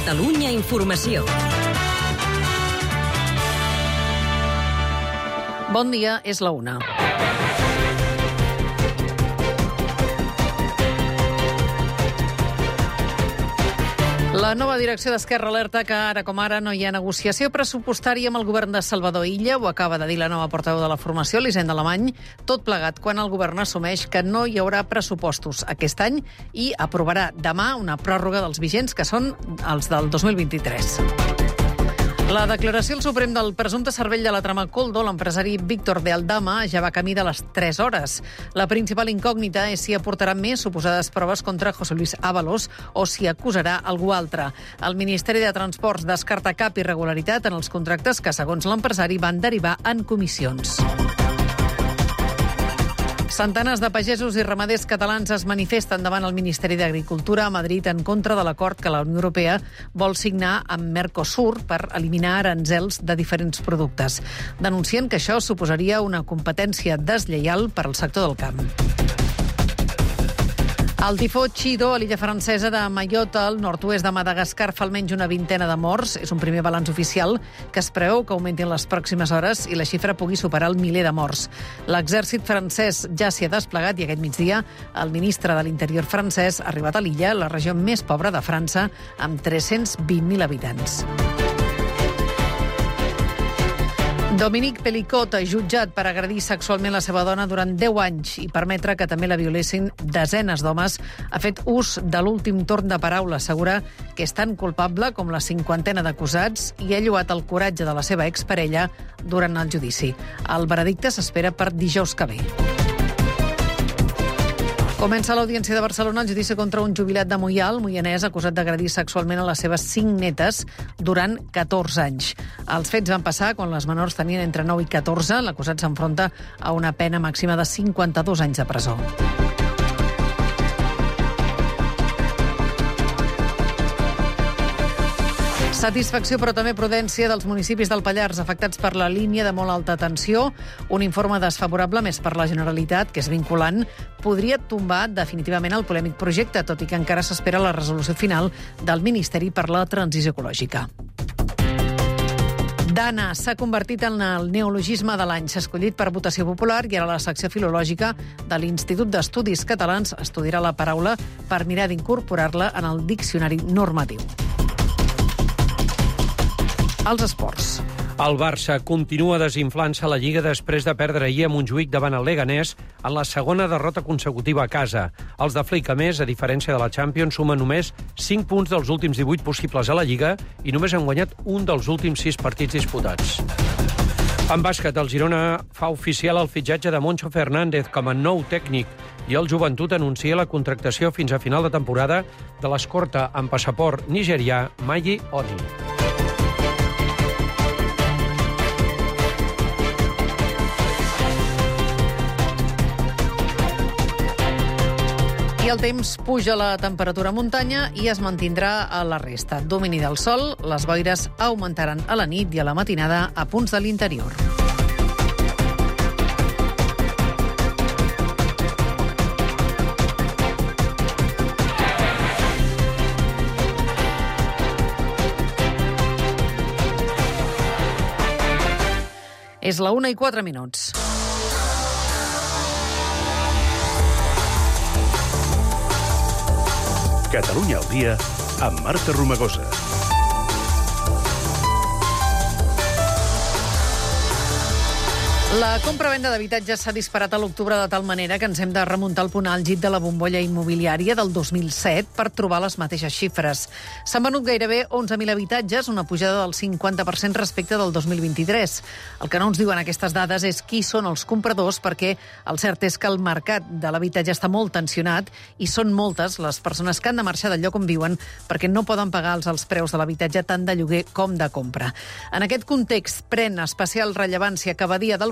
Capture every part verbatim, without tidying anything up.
Catalunya Informació. Bon dia, és la una. La nova direcció d'Esquerra alerta que ara com ara no hi ha negociació pressupostària amb el govern de Salvador Illa. Ho acaba de dir la nova portaveu de la formació, Elisenda Alemany, tot plegat quan el govern assumeix que no hi haurà pressupostos aquest any i aprovarà demà una pròrroga dels vigents, que són els del dos mil vint-i-tres. La declaració al Suprem del presumpte cervell de la trama Koldo, l'empresari Víctor de Aldama, ja va camí de les tres hores. La principal incògnita és si aportarà més suposades proves contra José Luis Ábalos o si acusarà algú altre. El Ministeri de Transports descarta cap irregularitat en els contractes que, segons l'empresari, van derivar en comissions. Centenars de pagesos i ramaders catalans es manifesten davant el Ministeri d'Agricultura a Madrid en contra de l'acord que la Unió Europea vol signar amb Mercosur per eliminar aranzels de diferents productes. Denuncien que això suposaria una competència deslleial per al sector del camp. El tifó Chido a l'illa francesa de Mayotte, al nord-oest de Madagascar, fa almenys una vintena de morts. És un primer balanç oficial que es preveu que augmentin les pròximes hores i la xifra pugui superar el miler de morts. L'exèrcit francès ja s'hi ha desplegat i aquest migdia el ministre de l'Interior francès ha arribat a l'illa, la regió més pobra de França, amb tres-cents vint mil habitants. Dominique Pelicot, jutjat per agredir sexualment la seva dona durant deu anys i permetre que també la violessin desenes d'homes, ha fet ús de l'últim torn de paraula. Assegura que és tan culpable com la cinquantena d'acusats i ha lloat el coratge de la seva exparella durant el judici. El veredicte s'espera per dijous que ve. Comença a l'Audiència de Barcelona el judici contra un jubilat de Moià, el moianès, acusat d'agredir sexualment a les seves cinc netes durant catorze anys. Els fets van passar quan les menors tenien entre nou i catorze. L'acusat s'enfronta a una pena màxima de cinquanta-dos anys de presó. Satisfacció, però també prudència dels municipis del Pallars afectats per la línia de molt alta tensió. Un informe desfavorable, més per la Generalitat, que és vinculant, podria tombar definitivament el polèmic projecte, tot i que encara s'espera la resolució final del Ministeri per la Transició Ecològica. Dana s'ha convertit en el neologisme de l'any. S'ha escollit per votació popular i ara la secció filològica de l'Institut d'Estudis Catalans estudiarà la paraula per mirar d'incorporar-la en el diccionari normatiu. Els esports. El Barça continua desinflant-se a la Lliga després de perdre ahir a Montjuïc davant el Leganés en la segona derrota consecutiva a casa. Els de Flick, a més, a diferència de la Champions, sumen només cinc punts dels últims divuit possibles a la Lliga i només han guanyat un dels últims sis partits disputats. En bàsquet, el Girona fa oficial el fitxatge de Moncho Fernández com a nou tècnic i el Joventut anuncia la contractació fins a final de temporada de l'escorta amb passaport nigerià Mayi Oni. I el temps puja la temperatura a muntanya i es mantindrà a la resta. Domini del sol, les boires augmentaran a la nit i a la matinada a punts de l'interior. És la una i quatre minuts. Catalunya al dia amb Marta Romagosa. La compra-venda d'habitatges s'ha disparat a l'octubre de tal manera que ens hem de remuntar al punt àlgid de la bombolla immobiliària del dos mil set per trobar les mateixes xifres. S'han venut gairebé onze mil habitatges, una pujada del cinquanta per cent respecte del dos mil vint-i-tres. El que no ens diuen aquestes dades és qui són els compradors, perquè el cert és que el mercat de l'habitatge està molt tensionat i són moltes les persones que han de marxar del lloc on viuen perquè no poden pagar els alts preus de l'habitatge tant de lloguer com de compra. En aquest context pren especial rellevància que Badia del Vallès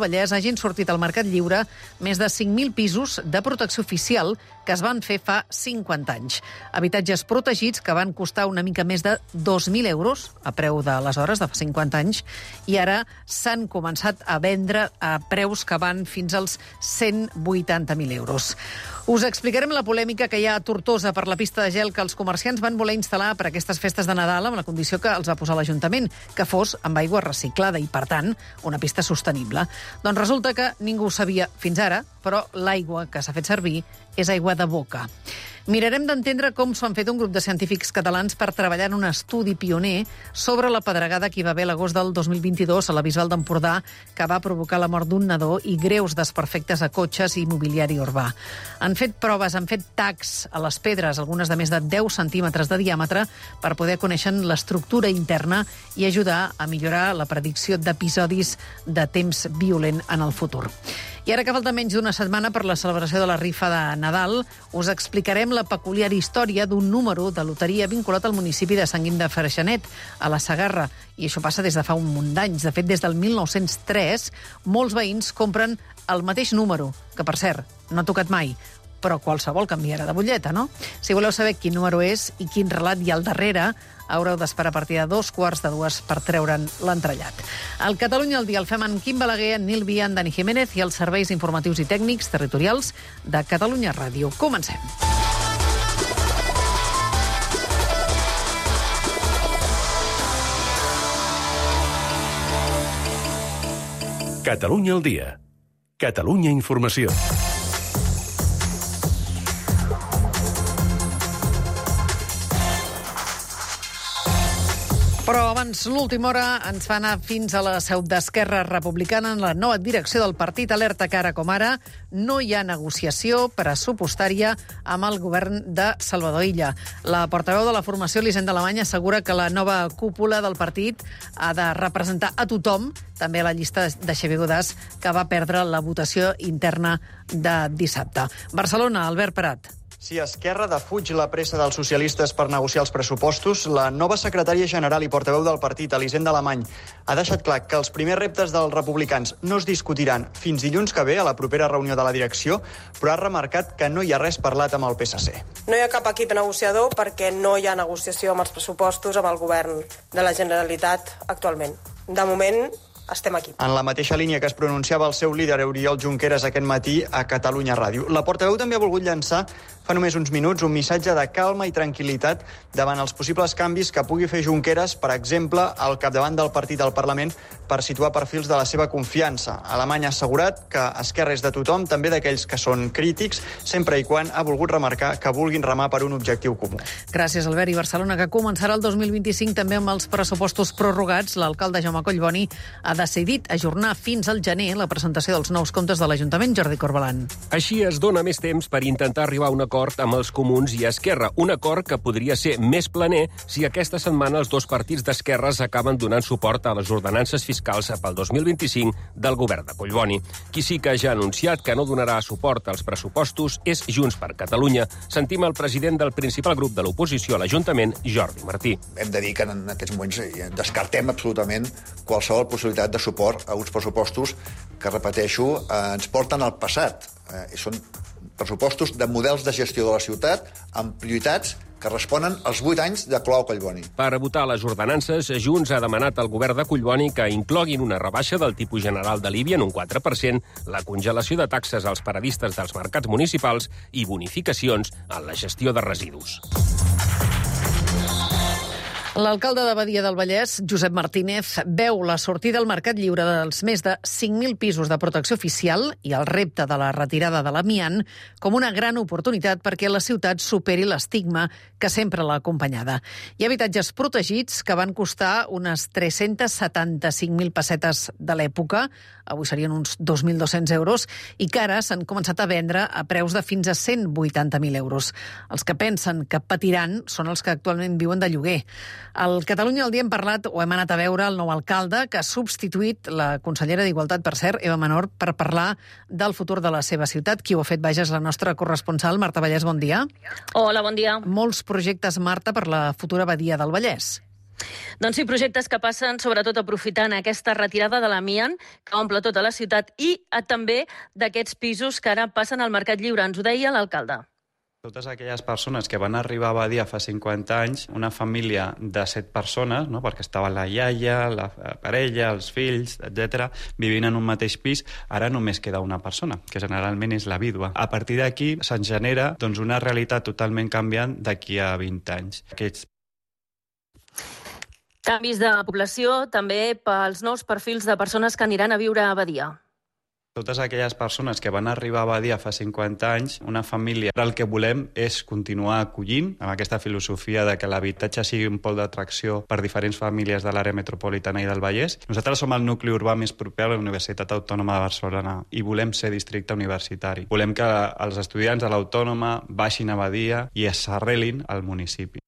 Vallès hagin sortit al mercat lliure més de cinc mil pisos de protecció oficial que es van fer fa cinquanta anys. Habitatges protegits que van costar una mica més de dos mil euros a preu d'aleshores, de fa cinquanta anys, i ara s'han començat a vendre a preus que van fins als cent vuitanta mil euros. Us explicarem la polèmica que hi ha a Tortosa per la pista de gel que els comerciants van voler instal·lar per aquestes festes de Nadal amb la condició que els va posar l'Ajuntament, que fos amb aigua reciclada i, per tant, una pista sostenible. Doncs resulta que ningú ho sabia fins ara, però l'aigua que s'ha fet servir és aigua de boca. Mirarem d'entendre com s'ho han fet un grup de científics catalans per treballar en un estudi pioner sobre la pedregada que hi va haver l'agost del dos mil vint-i-dos a la Bisbal d'Empordà, que va provocar la mort d'un nadó i greus desperfectes a cotxes i mobiliari urbà. Han fet proves, han fet tacs a les pedres, algunes de més de deu centímetres de diàmetre, per poder conèixer l'estructura interna i ajudar a millorar la predicció d'episodis de temps violent en el futur. I ara que falta menys d'una setmana per la celebració de la rifa de Nadal, us explicarem la peculiar història d'un número de loteria vinculat al municipi de Sant Guim de Freixenet, a la Segarra. I això passa des de fa un munt d'anys. De fet, des del mil nou-cents tres, molts veïns compren el mateix número, que, per cert, no ha tocat mai, però qualsevol canviarà de butlleta, no? Si voleu saber quin número és i quin relat hi ha al darrere, haureu d'esperar a partir de dos quarts de dues per treure'n l'entrellat. El Catalunya al dia el fem en Quim Balaguer, en Nil Via, en Dani Jiménez i els serveis informatius i tècnics territorials de Catalunya Ràdio. Comencem. Catalunya al dia. Catalunya Informació. Però abans, l'última hora, ens fa anar fins a la seu d'Esquerra Republicana en la nova direcció del partit. Alerta que ara com ara no hi ha negociació pressupostària amb el govern de Salvador Illa. La portaveu de la formació, Elisenda Alemany, assegura que la nova cúpula del partit ha de representar a tothom, també a la llista de Xavier Godàs, que va perdre la votació interna de dissabte. Barcelona, Albert Prat. Si Esquerra defuig la pressa dels socialistes per negociar els pressupostos, la nova secretària general i portaveu del partit, Elisenda Alemany, ha deixat clar que els primers reptes dels republicans no es discutiran fins dilluns que ve a la propera reunió de la direcció, però ha remarcat que no hi ha res parlat amb el P S C. No hi ha cap equip negociador perquè no hi ha negociació amb els pressupostos amb el govern de la Generalitat actualment. De moment, estem aquí. En la mateixa línia que es pronunciava el seu líder Oriol Junqueras aquest matí a Catalunya Ràdio. La portaveu també ha volgut llançar fa només uns minuts un missatge de calma i tranquil·litat davant els possibles canvis que pugui fer Junqueras, per exemple, al capdavant del partit al Parlament, per situar perfils de la seva confiança. Alemany ha assegurat que Esquerra és de tothom, també d'aquells que són crítics, sempre i quan ha volgut remarcar que vulguin remar per un objectiu comú. Gràcies, Albert. I Barcelona, que començarà el dos mil vint-i-cinc també amb els pressupostos prorrogats. L'alcalde Jaume Collboni ha decidit ajornar fins al gener la presentació dels nous comptes de l'Ajuntament. Jordi Corbalan. Així es dona més temps per intentar arribar a un acord amb els comuns i Esquerra. Un acord que podria ser més planer si aquesta setmana els dos partits d'esquerres acaben donant suport a les ordenances fiscals pel dos mil vint-i-cinc del govern de Collboni. Qui sí que ja ha anunciat que no donarà suport als pressupostos és Junts per Catalunya. Sentim el president del principal grup de l'oposició a l'Ajuntament, Jordi Martí. Hem de dir que en aquests moments descartem absolutament qualsevol possibilitat de suport a uns pressupostos que, repeteixo, ens porten al passat. Eh, són pressupostos de models de gestió de la ciutat amb prioritats que responen als vuit anys de Colau Collboni. Per votar les ordenances, Junts ha demanat al govern de Collboni que incloguin una rebaixa del tipus general de l'I B I en un quatre per cent, la congelació de taxes als paradistes dels mercats municipals i bonificacions en la gestió de residus. L'alcalde de Badia del Vallès, Josep Martínez, veu la sortida al mercat lliure dels més de cinc mil pisos de protecció oficial i el repte de la retirada de l'amiant com una gran oportunitat perquè la ciutat superi l'estigma que sempre l'ha acompanyada. Hi ha habitatges protegits que van costar unes tres-cents setanta-cinc mil pessetes de l'època, avui serien uns dos mil dos-cents euros, i que ara s'han començat a vendre a preus de fins a cent vuitanta mil euros. Els que pensen que patiran són els que actualment viuen de lloguer. Al Catalunya al dia hem parlat, o hem anat a veure el nou alcalde, que ha substituït la consellera d'Igualtat, per cert, Eva Menor, per parlar del futur de la seva ciutat. Qui ho ha fet, vaja, és la nostra corresponsal, Marta Vallès, bon dia. Hola, bon dia. Molts projectes, Marta, per la futura Badia del Vallès. Doncs sí, projectes que passen sobretot aprofitant aquesta retirada de l'amiant que omple tota la ciutat i eh, també d'aquests pisos que ara passen al mercat lliure. Ens ho deia l'alcalde. Totes aquelles persones que van arribar a Badia fa cinquanta anys, una família de set persones, no? Perquè estava la iaia, la parella, els fills, etcètera, vivint en un mateix pis, ara només queda una persona, que generalment és la vídua. A partir d'aquí se'n genera doncs, una realitat totalment canviant d'aquí a vint anys. Aquests Canvis de població també pels nous perfils de persones que aniran a viure a Badia. Totes aquelles persones que van arribar a Badia fa cinquanta anys, una família, el que volem és continuar acollint amb aquesta filosofia de que l'habitatge sigui un pol d'atracció per diferents famílies de l'àrea metropolitana i del Vallès. Nosaltres som el nucli urbà més proper a la Universitat Autònoma de Barcelona i volem ser districte universitari. Volem que els estudiants de l'Autònoma baixin a Badia i s'arrelin al municipi.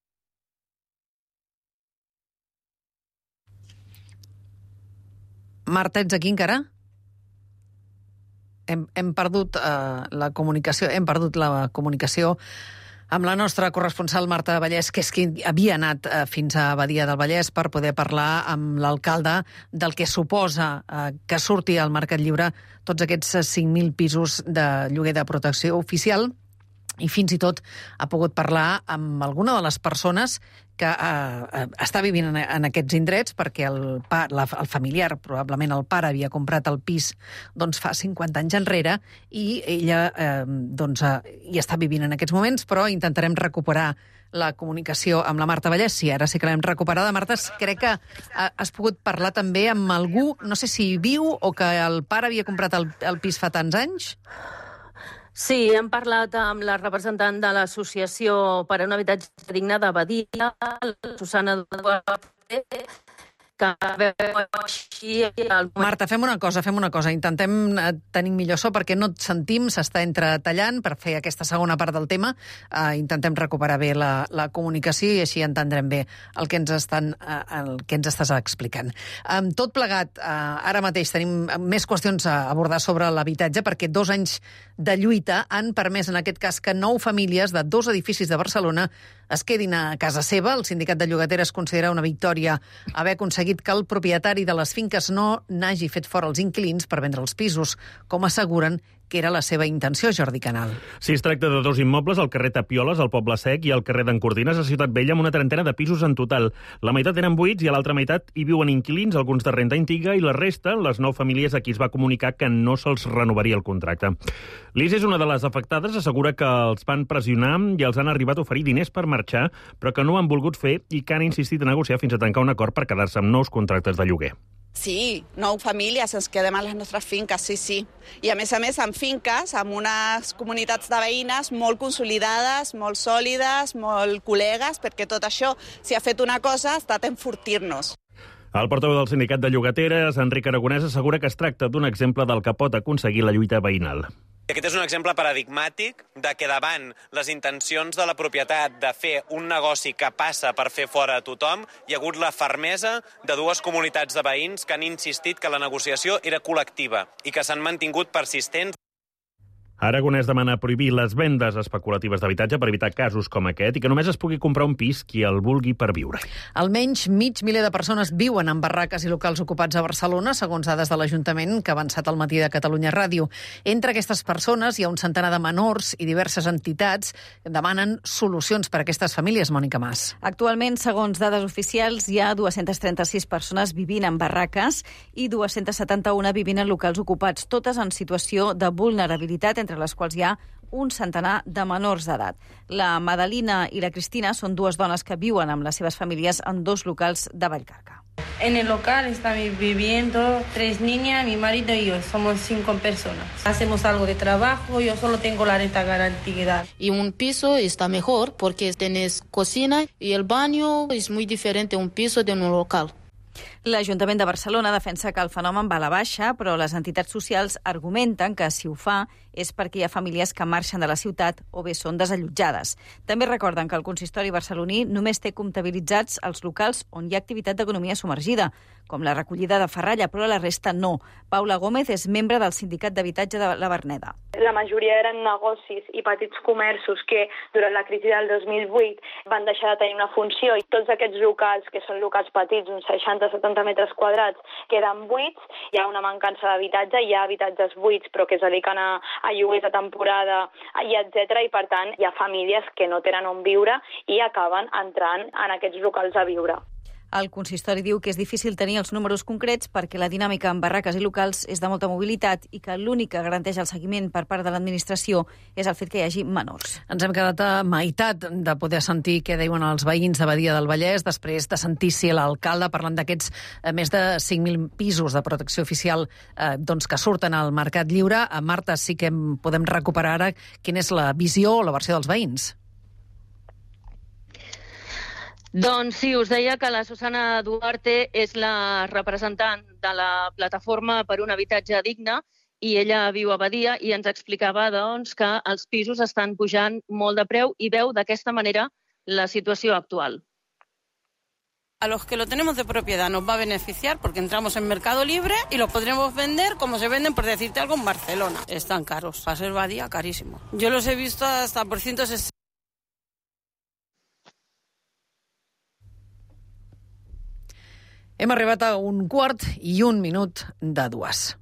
Marta, ets aquí encara? Hem, hem perdut eh, la comunicació, hem perdut la comunicació amb la nostra corresponsal Marta Vallès, que és qui havia anat eh, fins a Badia del Vallès per poder parlar amb l'alcalde del que suposa eh, que surti al mercat lliure tots aquests cinc mil pisos de lloguer de protecció oficial, i fins i tot ha pogut parlar amb alguna de les persones que eh, està vivint en, en aquests indrets, perquè el, pa, la, el familiar, probablement el pare, havia comprat el pis doncs, fa cinquanta anys enrere, i ella eh, doncs, eh, hi està vivint en aquests moments, però intentarem recuperar la comunicació amb la Marta Vallès. Sí, ara sí que l'hem recuperada. Marta, crec que has pogut parlar també amb algú, no sé si viu o que el pare havia comprat el, el pis fa tants anys? Sí, hem parlat amb la representant de l'Associació per a un habitatge digne de Badia, la Susana Duarte, que veu així... El... Marta, fem una cosa, fem una cosa. Intentem tenir millor so perquè no et sentim, s'està entretallant per fer aquesta segona part del tema. Uh, intentem recuperar bé la, la comunicació i així entendrem bé el que ens, estan, uh, el que ens estàs explicant. Um, tot plegat, uh, ara mateix tenim més qüestions a abordar sobre l'habitatge perquè dos anys de lluita han permès, en aquest cas, que nou famílies de dos edificis de Barcelona es quedin a casa seva. El sindicat de llogateres considera una victòria haver aconseguit que el propietari de les finques no n'hagi fet fora els inquilins per vendre els pisos, com asseguren que era la seva intenció, Jordi Canal. Sí, es tracta de dos immobles al carrer Tapioles, al Poble Sec, i al carrer d'en Cortines, a Ciutat Vella, amb una trentena de pisos en total. La meitat eren buits i a l'altra meitat hi viuen inquilins, alguns de renda antiga, i la resta, les nou famílies a qui es va comunicar que no se'ls renovaria el contracte. L'Is és una de les afectades, assegura que els van pressionar i els han arribat a oferir diners per marxar, però que no ho han volgut fer i que han insistit a negociar fins a tancar un acord per quedar-se amb nous contractes de lloguer. Sí, nou famílies ens quedem a les nostres finques, sí, sí. I a més a més amb finques, amb unes comunitats de veïnes molt consolidades, molt sòlides, molt col·legues, perquè tot això, si ha fet una cosa, ha estat enfortir-nos. El portaveu del sindicat de llogateres, Enric Aragonès, assegura que es tracta d'un exemple del que pot aconseguir la lluita veïnal. Aquest és un exemple paradigmàtic de que davant les intencions de la propietat de fer un negoci que passa per fer fora a tothom, hi ha hagut la fermesa de dues comunitats de veïns que han insistit que la negociació era col·lectiva i que s'han mantingut persistents. Aragonès demana prohibir les vendes especulatives d'habitatge per evitar casos com aquest i que només es pugui comprar un pis qui el vulgui per viure. Almenys mig miler de persones viuen en barraques i locals ocupats a Barcelona, segons dades de l'Ajuntament que ha avançat al matí de Catalunya Ràdio. Entre aquestes persones hi ha un centenar de menors i diverses entitats que demanen solucions per a aquestes famílies, Mònica Mas. Actualment, segons dades oficials, hi ha dues-centes trenta-sis persones vivint en barraques i dues-centes setanta-una vivint en locals ocupats, totes en situació de vulnerabilitat, entre les quals hi ha un centenar de menors d'edat. La Madalina i la Cristina són dues dones que viuen amb les seves famílies en dos locals de Vallcarca. En el local están viviendo tres niñas, mi marido y yo. Somos cinco personas. Hacemos algo de trabajo, yo solo tengo la renta garantida. Y un piso está mejor porque tienes cocina y el baño es muy diferente a un piso de un local. L'Ajuntament de Barcelona defensa que el fenomen va a la baixa, però les entitats socials argumenten que si ho fa és perquè hi ha famílies que marxen de la ciutat o bé són desallotjades. També recorden que el consistori barceloní només té comptabilitzats els locals on hi ha activitat d'economia submergida, com la recollida de ferralla, però la resta no. Paula Gómez és membre del Sindicat d'Habitatge de la Verneda. La majoria eren negocis i petits comerços que durant la crisi del dos mil vuit van deixar de tenir una funció i tots aquests locals, que són locals petits, uns seixanta a setanta metres quadrats, queden buits. Hi ha una mancança d'habitatge, hi ha habitatges buits però que es dediquen a, a lloguers de temporada i etcètera. I per tant hi ha famílies que no tenen on viure i acaben entrant en aquests locals a viure. El consistori diu que és difícil tenir els números concrets perquè la dinàmica en barraques i locals és de molta mobilitat i que l'únic que garanteix el seguiment per part de l'administració és el fet que hi hagi menors. Ens hem quedat a meitat de poder sentir què diuen els veïns de Badia del Vallès després de sentir si l'alcalde parlant d'aquests eh, més de cinc mil pisos de protecció oficial eh, doncs que surten al mercat lliure. A Marta, sí que podem recuperar ara quina és la visió o la versió dels veïns. Doncs sí, us deia que la Susana Duarte és la representant de la plataforma per un habitatge digne i ella viu a Badia i ens explicava doncs, que els pisos estan pujant molt de preu i veu d'aquesta manera la situació actual. A los que lo tenemos de propiedad nos va a beneficiar porque entramos en Mercado Libre y los podremos vender como se venden, por decirte algo, en Barcelona. Están caros. Para ser Badia, carísimo. Yo los he visto hasta por ciento sesenta. Hem arribat a un quart i un minut de dues.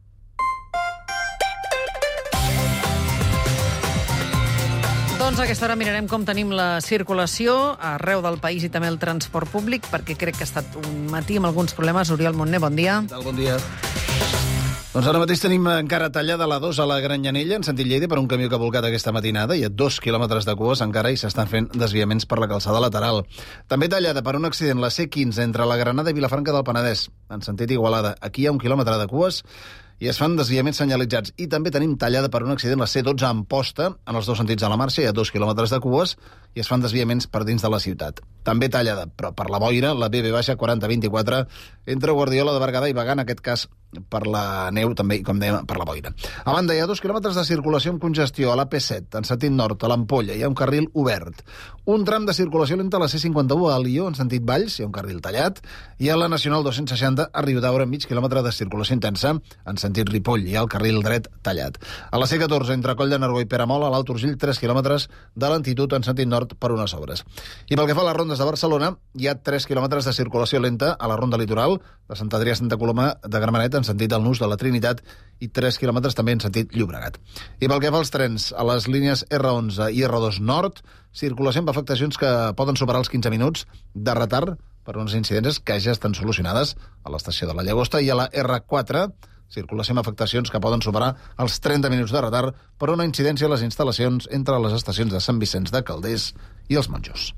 Doncs a aquesta hora mirarem com tenim la circulació arreu del país i també el transport públic, perquè crec que ha estat un matí amb alguns problemes. Oriol Montner, bon dia. Bon dia. Doncs ara mateix tenim encara tallada la dos a la Gran Llanella, en sentit Lleida, per un camió que ha volcat aquesta matinada. Hi ha dos quilòmetres de cues encara i s'estan fent desviaments per la calçada lateral. També tallada per un accident la C quinze entre la Granada i Vilafranca del Penedès, en sentit Igualada. Aquí hi ha un quilòmetre de cues i es fan desviaments senyalitzats. I també tenim tallada per un accident la C dotze a Amposta, en els dos sentits de la marxa, hi ha dos quilòmetres de cues i es fan desviaments per dins de la ciutat. També tallada, però per la boira, la B B quaranta vint-i-quatre entre Guardiola de Berguedà i Bagà, en aquest cas per la neu també, i com dèiem, per la boira. A banda, hi ha dos quilòmetres de circulació amb congestió a l'A P set, en sentit nord, a l'Ampolla, hi ha un carril obert. Un tram de circulació lenta a la C cinquanta-u a Alió, en sentit Valls, hi ha un carril tallat, i a la Nacional dos-cents seixanta a Riudaura, mig quilòmetre de circulació intensa, en sentit Ripoll, hi ha el carril dret tallat. A la C catorze, entre Coll de Nargó i Peramola, a l'Alt Urgell, tres quilòmetres de lentitud en sentit nord per unes obres. I pel que fa a les rondes de Barcelona, hi ha tres quilòmetres de circulació lenta a la ronda litoral, de Sant Adrià a Santa Coloma de Gramenet, en sentit del Nus de la Trinitat, i tres quilòmetres també en sentit Llobregat. I pel que fa als trens, a les línies R onze i R dos Nord, circulació amb afectacions que poden superar els quinze minuts de retard per unes incidències que ja estan solucionades a l'estació de la Llagosta, i a la R quatre, circulació amb afectacions que poden superar els trenta minuts de retard per una incidència a les instal·lacions entre les estacions de Sant Vicenç de Calders i els Monjos.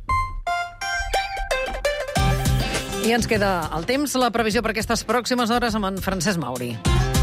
I ens queda el temps, la previsió per aquestes pròximes hores amb en Francesc Mauri.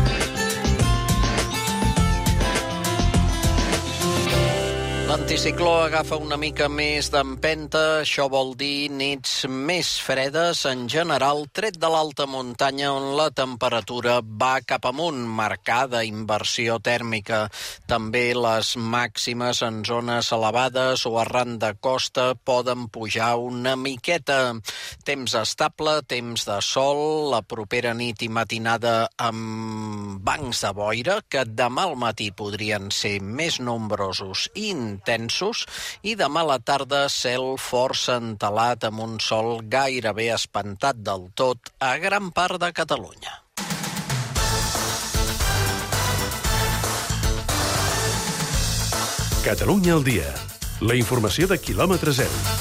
L'anticicló agafa una mica més d'empenta, això vol dir nits més fredes en general, tret de l'alta muntanya on la temperatura va cap amunt, marcada inversió tèrmica. També les màximes en zones elevades o arran de costa poden pujar una miqueta. Temps estable, temps de sol, la propera nit i matinada amb bancs de boira, que demà al matí podrien ser més nombrosos i intensos, i demà a la tarda cel força entelat amb un sol gairebé espantat del tot a gran part de Catalunya. Catalunya al dia. La informació de quilòmetre zero.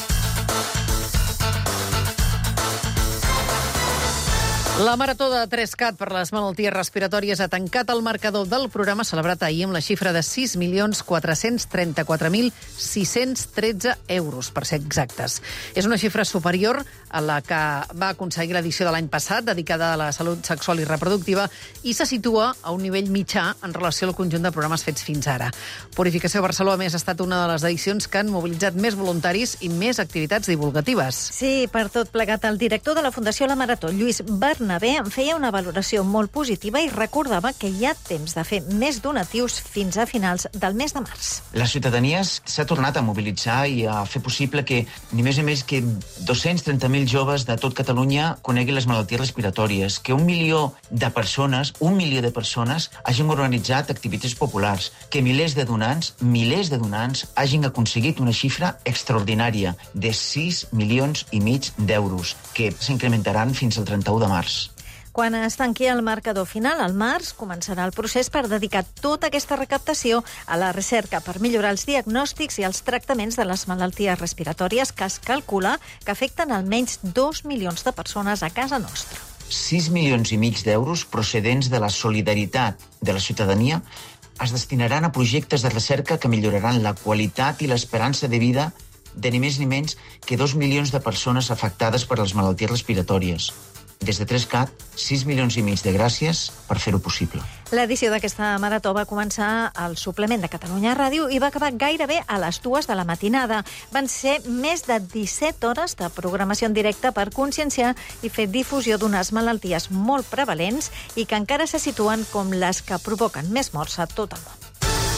La Marató de tres cat per les malalties respiratòries ha tancat el marcador del programa celebrat ahir amb la xifra de sis milions quatre-cents trenta-quatre mil sis-cents tretze euros, per ser exactes. És una xifra superior a la que va aconseguir l'edició de l'any passat, dedicada a la salut sexual i reproductiva, i se situa a un nivell mitjà en relació al conjunt de programes fets fins ara. Purificació Barcelona, a més, ha estat una de les edicions que han mobilitzat més voluntaris i més activitats divulgatives. Sí, per tot plegat, el director de la Fundació La Marató, Lluís Bernat, Bernabé en feia una valoració molt positiva i recordava que hi ha temps de fer més donatius fins a finals del mes de març. La ciutadania s'ha tornat a mobilitzar i a fer possible que ni més ni més que dos-cents trenta mil joves de tot Catalunya coneguin les malalties respiratòries, que un milió de persones, un milió de persones hagin organitzat activitats populars, que milers de donants, milers de donants hagin aconseguit una xifra extraordinària de sis milions i mig d'euros, que s'incrementaran fins al trenta-u de març. Quan es tanqui el marcador final, al març, començarà el procés per dedicar tota aquesta recaptació a la recerca per millorar els diagnòstics i els tractaments de les malalties respiratòries que es calcula que afecten almenys dos milions de persones a casa nostra. sis milions i mig d'euros procedents de la solidaritat de la ciutadania es destinaran a projectes de recerca que milloraran la qualitat i l'esperança de vida de ni més ni menys que dos milions de persones afectades per les malalties respiratòries. Des de TresCat, sis milions i mig de gràcies per fer-ho possible. L'edició d'aquesta marató va començar al suplement de Catalunya Ràdio i va acabar gairebé a les dues de la matinada. Van ser més de disset hores de programació en directe per conscienciar i fer difusió d'unes malalties molt prevalents i que encara se situen com les que provoquen més morts a tot el món.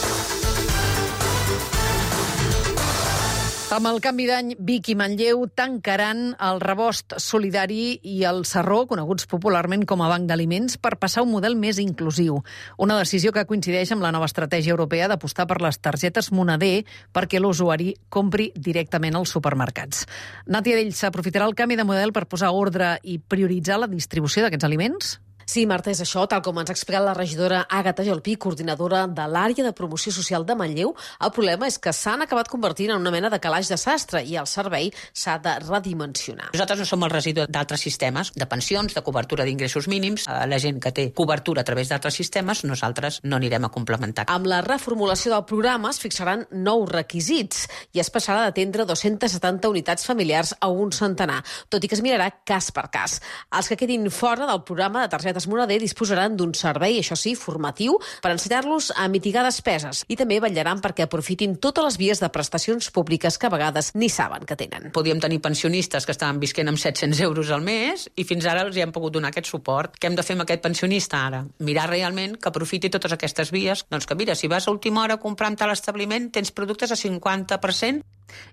Amb el canvi d'any, Vic i Manlleu tancaran el Rebost Solidari i el Sarró, coneguts popularment com a Banc d'Aliments, per passar a un model més inclusiu. Una decisió que coincideix amb la nova estratègia europea d'apostar per les targetes Moneder perquè l'usuari compri directament als supermercats. Nàtia Dell s'aprofitarà el canvi de model per posar ordre i prioritzar la distribució d'aquests aliments? Sí, Marta, és això, tal com ens ha explicat la regidora Àgata Gelpí, coordinadora de l'àrea de promoció social de Manlleu. El problema és que s'han acabat convertint en una mena de calaix de sastre i el servei s'ha de redimensionar. Nosaltres no som el residu d'altres sistemes, de pensions, de cobertura d'ingressos mínims. La gent que té cobertura a través d'altres sistemes, nosaltres no anirem a complementar. Amb la reformulació del programa es fixaran nous requisits i es passarà d'atendre dos-centes setanta unitats familiars a un centenar, tot i que es mirarà cas per cas. Els que quedin fora del programa de targetes Moneder disposaran d'un servei, això sí, formatiu, per ensenyar-los a mitigar despeses i també vetllaran perquè aprofitin totes les vies de prestacions públiques que a vegades ni saben que tenen. Podíem tenir pensionistes que estaven visquent amb set-cents euros al mes i fins ara els hi hem pogut donar aquest suport. Què hem de fer amb aquest pensionista ara? Mirar realment que aprofiti totes aquestes vies. Doncs que mira, si vas a última hora a comprar en tal establiment, tens productes a cinquanta per cent.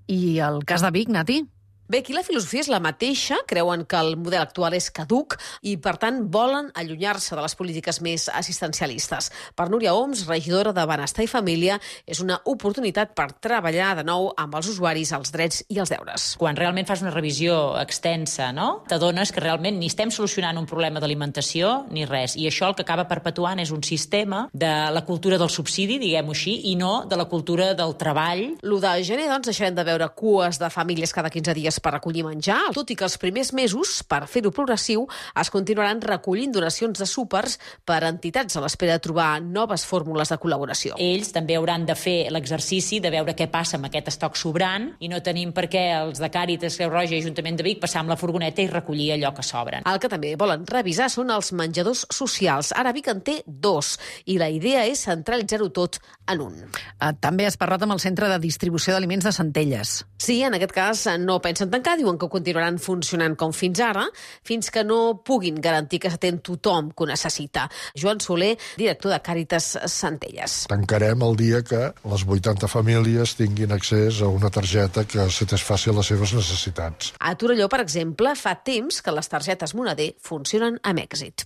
I el cas de Vic, Nati? Bé, aquí la filosofia és la mateixa, creuen que el model actual és caduc i, per tant, volen allunyar-se de les polítiques més assistencialistes. Per Núria Oms, regidora de Benestar i Família, és una oportunitat per treballar de nou amb els usuaris, els drets i els deures. Quan realment fas una revisió extensa, no?, t'adones que realment ni estem solucionant un problema d'alimentació ni res. I això el que acaba perpetuant és un sistema de la cultura del subsidi, diguem-ho així, i no de la cultura del treball. L'u de gener, doncs, deixarem de veure cues de famílies cada quinze dies per recollir menjar, tot i que els primers mesos, per fer-ho progressiu, es continuaran recollint donacions de súpers per a entitats a l'espera de trobar noves fórmules de col·laboració. Ells també hauran de fer l'exercici de veure què passa amb aquest estoc sobrant i no tenim per què els de Càritas, Creu Roja i Ajuntament de Vic passar amb la furgoneta i recollir allò que sobren. El que també volen revisar són els menjadors socials. Ara Vic en té dos i la idea és centralitzar-ho tot en un. També has parlat amb el Centre de Distribució d'Aliments de Centelles. Sí, en aquest cas no pensen tancar, diuen que continuaran funcionant com fins ara, fins que no puguin garantir que s'atén tothom que ho necessita. Joan Soler, director de Càritas Centelles. Tancarem el dia que les vuitanta famílies tinguin accés a una targeta que satisfaci les seves necessitats. A Torelló, per exemple, fa temps que les targetes Moneder funcionen amb èxit.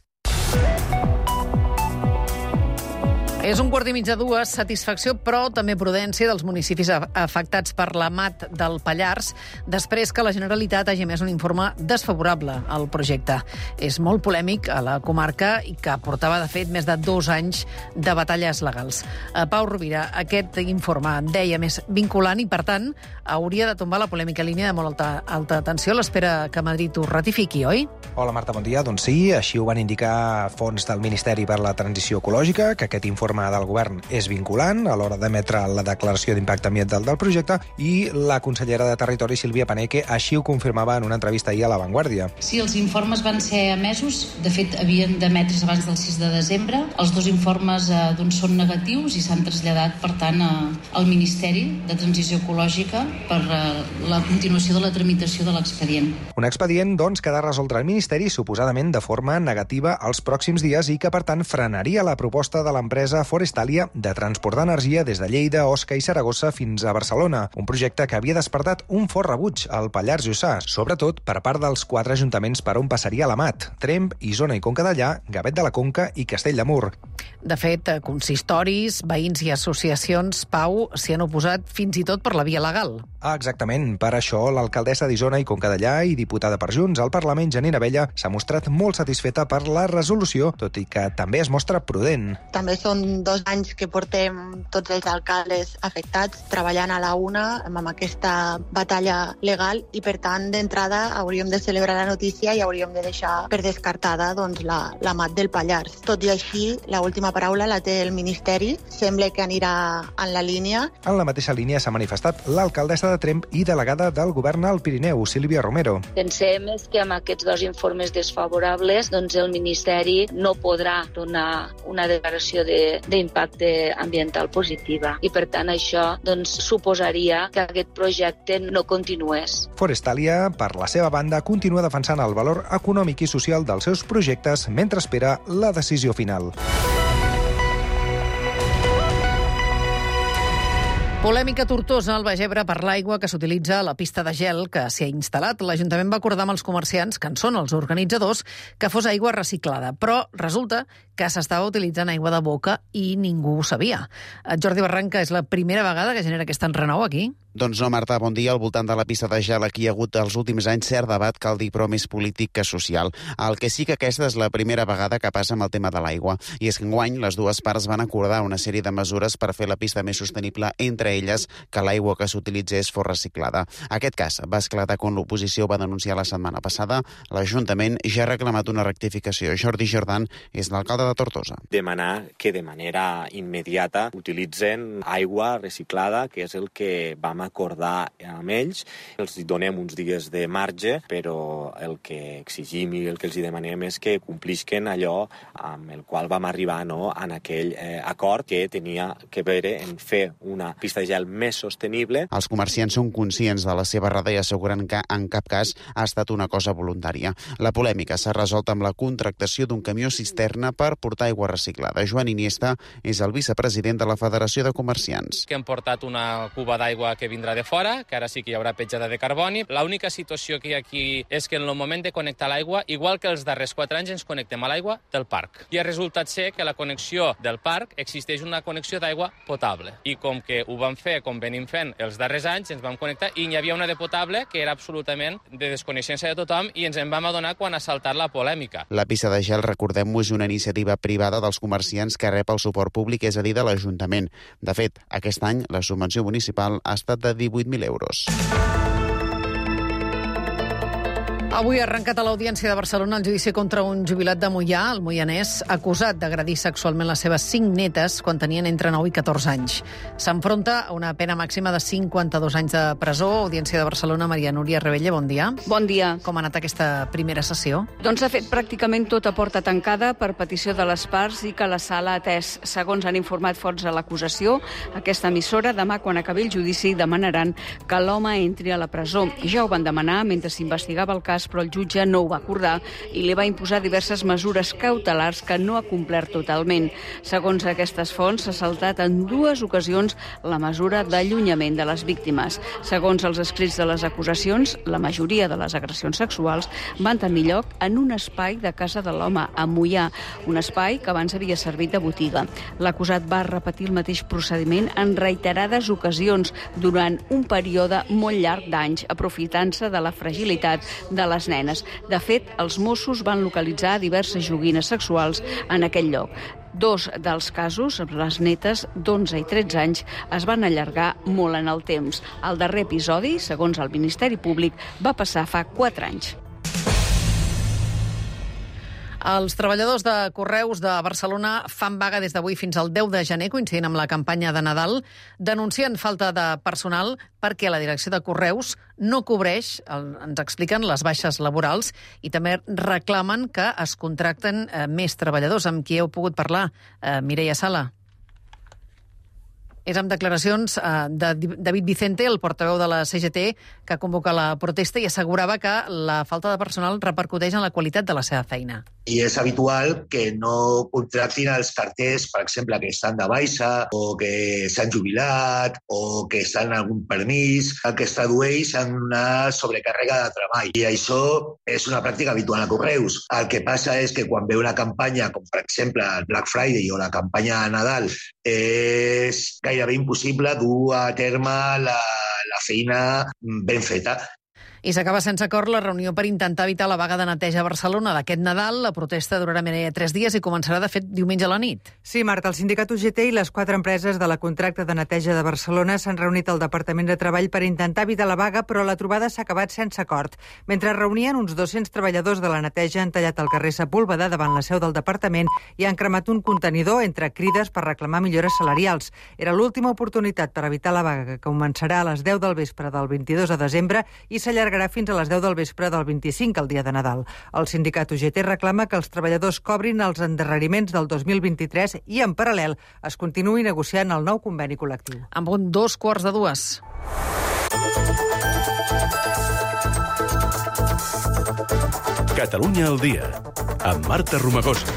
És un quart i mig de dues, satisfacció, però també prudència dels municipis afectats per la M A T del Pallars, després que la Generalitat hagi emès un informe desfavorable al projecte. És molt polèmic a la comarca i que portava, de fet, més de dos anys de batalles legals. Pau Rovira, aquest informe deia més vinculant i, per tant, hauria de tombar la polèmica línia de molt alta, alta tensió. L'espera que Madrid ho ratifiqui, oi? Hola, Marta, bon dia. Doncs sí, així ho van indicar fonts del Ministeri per la Transició Ecològica, que aquest informe l'informe del govern és vinculant a l'hora d'emetre la declaració d'impacte ambiental del projecte i la consellera de Territori, Sílvia Paneque, així ho confirmava en una entrevista ahir a La Vanguardia. Sí, els informes van ser emesos, de fet havien d'emetre's abans del sis de desembre. Els dos informes eh, doncs, són negatius i s'han traslladat, per tant, a, al Ministeri de Transició Ecològica per eh, la continuació de la tramitació de l'expedient. Un expedient, doncs, que ha de resoldre el Ministeri suposadament de forma negativa els pròxims dies i que, per tant, frenaria la proposta de l'empresa Forestalia de transportar energia des de Lleida, Osca i Saragossa fins a Barcelona, un projecte que havia despertat un fort rebuig al Pallars Jussà, sobretot per part dels quatre ajuntaments per on passaria la Mat, Tremp, Isona i Conca Dellà, Gavet de la Conca i Castell de Mur. De fet, consistoris, veïns i associacions, Pau, s'hi han oposat fins i tot per la via legal. Ah, exactament. Per això, l'alcaldessa d'Isona i Conca Dellà i diputada per Junts al Parlament, Janina Abella, s'ha mostrat molt satisfeta per la resolució, tot i que també es mostra prudent. També són dos anys que portem tots els alcaldes afectats treballant a la una amb aquesta batalla legal i, per tant, d'entrada hauríem de celebrar la notícia i hauríem de deixar per descartada doncs, la, la Mat del Pallars. Tot i així, la última paraula la té el Ministeri. Sembla que anirà en la línia. En la mateixa línia s'ha manifestat l'alcaldessa de Tremp i delegada del govern al Pirineu, Sílvia Romero. Pensem que amb aquests dos informes desfavorables doncs el Ministeri no podrà donar una declaració d'impacte de, ambiental positiva i, per tant, això doncs, suposaria que aquest projecte no continués. Forestalia, per la seva banda, continua defensant el valor econòmic i social dels seus projectes mentre espera la decisió final. Polèmica Tortosa al Baix Ebre per l'aigua que s'utilitza a la pista de gel que s'hi ha instal·lat. L'Ajuntament va acordar amb els comerciants, que en són els organitzadors, que fos aigua reciclada. Però resulta que s'estava utilitzant aigua de boca i ningú ho sabia. Jordi Barranca, és la primera vegada que genera aquest enrenou aquí? Doncs no, Marta, bon dia. Al voltant de la pista de gel aquí hi ha hagut els últims anys cert debat, cal dir, però més polític que social. El que sí que aquesta és la primera vegada que passa amb el tema de l'aigua. I és que enguany les dues parts van acordar una sèrie de mesures per fer la pista més sostenible, entre elles que l'aigua que s'utilitzés fos reciclada. Aquest cas va esclatar quan l'oposició va denunciar la setmana passada. L'Ajuntament ja ha reclamat una rectificació. Jordi Jordan és l'alcalde de Tortosa. Demanar que de manera immediata utilitzen aigua reciclada, que és el que vam acordar amb ells. Els donem uns dies de marge, però el que exigim i el que els demanem és que complisquen allò amb el qual vam arribar, no, en aquell eh, acord que tenia que veure en fer una pista de gel més sostenible. Els comerciants són conscients de la seva errada i asseguren que en cap cas ha estat una cosa voluntària. La polèmica s'ha resolt amb la contractació d'un camió cisterna per portar aigua reciclada. Joan Iniesta és el vicepresident de la Federació de Comerciants. Que hem portat una cuba d'aigua que vindrà de fora, que ara sí que hi haurà petjada de carboni. L'única situació que hi ha aquí és que en el moment de connectar l'aigua, igual que els darrers quatre anys, ens connectem a l'aigua del parc. I ha resultat ser que la connexió del parc existeix una connexió d'aigua potable. I com que ho vam fer, com venim fent els darrers anys, ens vam connectar i hi havia una de potable que era absolutament de desconeixença de tothom i ens en vam adonar quan ha saltat la polèmica. La pista de gel, recordem-ho, és una iniciativa privada dels comerciants que rep el suport públic, és a dir, de l'Ajuntament. De fet, aquest any la subvenció municipal ha estat de divuit mil euros. Avui ha arrencat a l'Audiència de Barcelona el judici contra un jubilat de Moià, el moianès, acusat d'agredir sexualment les seves cinc netes quan tenien entre nou i catorze anys. S'enfronta a una pena màxima de cinquanta-dos anys de presó. Audiència de Barcelona, Maria Núria Rebella, bon dia. Bon dia. Com ha anat aquesta primera sessió? Doncs ha fet pràcticament tot a porta tancada per petició de les parts i que la sala ha atès. Segons han informat fonts de l'acusació, aquesta emissora demà, quan acabi el judici, demanaran que l'home entri a la presó. Ja ho van demanar mentre s'investigava el cas, però el jutge no ho va acordar i li va imposar diverses mesures cautelars que no ha complert totalment. Segons aquestes fonts, s'ha saltat en dues ocasions la mesura d'allunyament de les víctimes. Segons els escrits de les acusacions, la majoria de les agressions sexuals van tenir lloc en un espai de casa de l'home, a Moià, un espai que abans havia servit de botiga. L'acusat va repetir el mateix procediment en reiterades ocasions durant un període molt llarg d'anys, aprofitant-se de la fragilitat de les nenes. De fet, els Mossos van localitzar diverses joguines sexuals en aquell lloc. Dos dels casos, les netes d'onze i tretze anys, es van allargar molt en el temps. El darrer episodi, segons el Ministeri Públic, va passar fa quatre anys. Els treballadors de Correus de Barcelona fan vaga des d'avui fins al deu de gener, coincidint amb la campanya de Nadal. Denuncien falta de personal perquè la direcció de Correus no cobreix, el, ens expliquen, les baixes laborals i també reclamen que es contracten eh, més treballadors. Amb qui heu pogut parlar? Eh, Mireia Sala. És amb declaracions eh, de David Vicente, el portaveu de la C G T, que convoca la protesta i assegurava que la falta de personal repercuteix en la qualitat de la seva feina. I és habitual que no contractin els carters, per exemple, que estan de baixa o que s'han jubilat o que estan en algun permís, el que es tradueix en una sobrecàrrega de treball. I això és una pràctica habitual a Correus. El que passa és que quan ve una campanya, com per exemple el Black Friday o la campanya de Nadal, és gairebé impossible dur a terme la, la feina ben feta. I s'acaba sense acord la reunió per intentar evitar la vaga de neteja a Barcelona d'aquest Nadal. La protesta durarà Mireia tres dies i començarà, de fet, diumenge a la nit. Sí, Marta, el sindicat U G T i les quatre empreses de la contracta de neteja de Barcelona s'han reunit al Departament de Treball per intentar evitar la vaga, però la trobada s'ha acabat sense acord. Mentre reunien, uns dos-cents treballadors de la neteja han tallat el carrer Sepúlveda davant la seu del departament i han cremat un contenidor entre crides per reclamar millores salarials. Era l'última oportunitat per evitar la vaga, que començarà a les deu del vespre del vint-i-dos de desembre i s'allargarà fins a les deu del vespre del vint-i-cinc, el dia de Nadal. El sindicat U G T reclama que els treballadors cobrin els endarreriments del dos mil vint-i-tres i, en paral·lel, es continuï negociant el nou conveni col·lectiu. Amb un dos quarts de dues. Catalunya al dia, amb Marta Romagosa.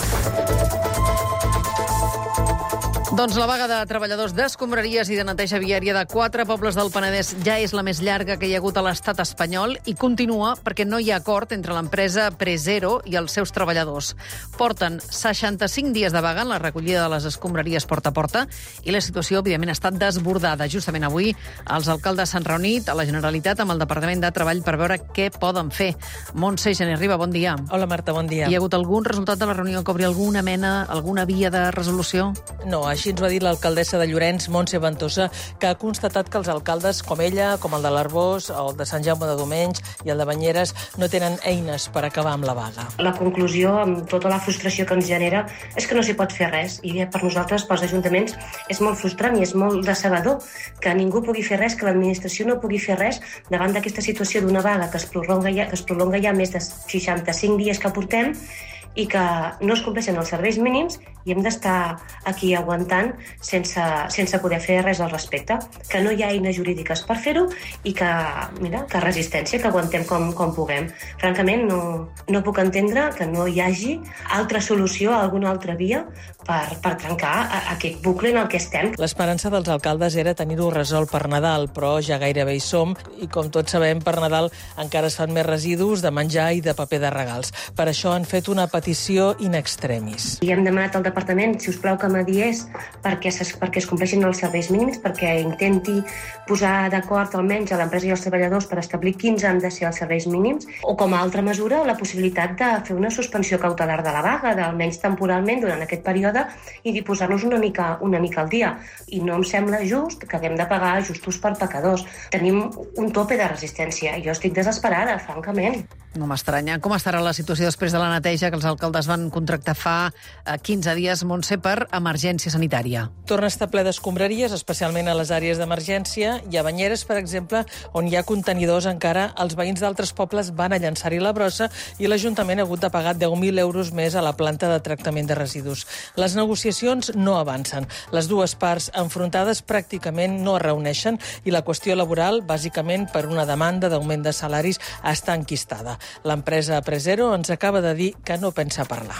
Doncs la vaga de treballadors d'escombraries i de neteja viària de quatre pobles del Penedès ja és la més llarga que hi ha hagut a l'estat espanyol i continua perquè no hi ha acord entre l'empresa Presero i els seus treballadors. Porten seixanta-cinc dies de vaga en la recollida de les escombraries porta a porta i la situació, evidentment, ha estat desbordada. Justament avui els alcaldes s'han reunit a la Generalitat amb el Departament de Treball per veure què poden fer. Montse Gené Riba, bon dia. Hola, Marta, bon dia. Hi ha hagut algun resultat de la reunió que obri alguna mena, alguna via de resolució? No, així ens ho ha dit l'alcaldessa de Llorenç, Montse Ventosa, que ha constatat que els alcaldes com ella, com el de l'Arboç, el de Sant Jaume de Domenys i el de Banyeres, no tenen eines per acabar amb la vaga. La conclusió, amb tota la frustració que ens genera, és que no s'hi pot fer res. I per nosaltres, pels ajuntaments, és molt frustrant i és molt decebedor que ningú pugui fer res, que l'administració no pugui fer res davant d'aquesta situació d'una vaga que es prolonga ja, que es prolonga ja més de seixanta-cinc dies que portem i que no es compleixen els serveis mínims i hem d'estar aquí aguantant sense, sense poder fer res al respecte. Que no hi ha eines jurídiques per fer-ho i que, mira, que resistència, que aguantem com, com puguem. Francament, no, no puc entendre que no hi hagi altra solució, alguna altra via per, per trencar aquest bucle en el que estem. L'esperança dels alcaldes era tenir-ho resolt per Nadal, però ja gairebé hi som i, com tots sabem, per Nadal encara es fan més residus de menjar i de paper de regals. Per això han fet una petició in extremis. I hem demanat al departament, si us plau, que mediés perquè, perquè es compleixin els serveis mínims, perquè intenti posar d'acord almenys a l'empresa i als treballadors per establir quins han de ser els serveis mínims, o com a altra mesura la possibilitat de fer una suspensió cautelar de la vaga, d'almenys temporalment durant aquest període, i de posar-nos una mica, una mica al dia. I no em sembla just que haguem de pagar justos per pecadors. Tenim un tope de resistència. Jo estic desesperada, francament. No m'estranya. Com estarà la situació després de la neteja que els alcaldes van contractar fa quinze dies, Montse, per emergència sanitària? Torna a estar ple d'escombraries, especialment a les àrees d'emergència, i a Banyeres, per exemple, on hi ha contenidors encara, els veïns d'altres pobles van a llançar-hi la brossa i l'Ajuntament ha hagut de pagar deu mil euros més a la planta de tractament de residus. Les negociacions no avancen. Les dues parts enfrontades pràcticament no es reuneixen i la qüestió laboral, bàsicament per una demanda d'augment de salaris, està enquistada. L'empresa Presero ens acaba de dir que no pensa parlar.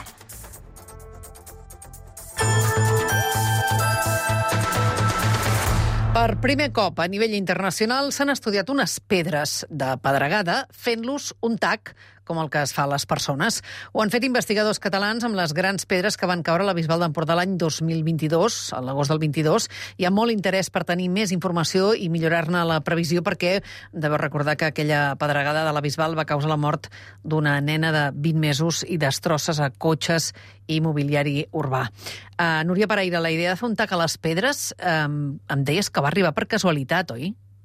Per primer cop a nivell internacional s'han estudiat unes pedres de pedregada fent-los un tac com el que es fa a les persones. Ho han fet investigadors catalans amb les grans pedres que van caure a la Bisbal d'Empordà l'any dos mil vint-i-dos, a l'agost del vint-i-dos. Hi ha molt interès per tenir més informació i millorar-ne la previsió perquè deveu recordar que aquella pedregada de la Bisbal va causar la mort d'una nena de vint mesos i destrosses a cotxes i mobiliari urbà. Uh, Núria Pereira, la idea de fer un tac a les pedres, um, em deies que va arribar per casualitat, oi?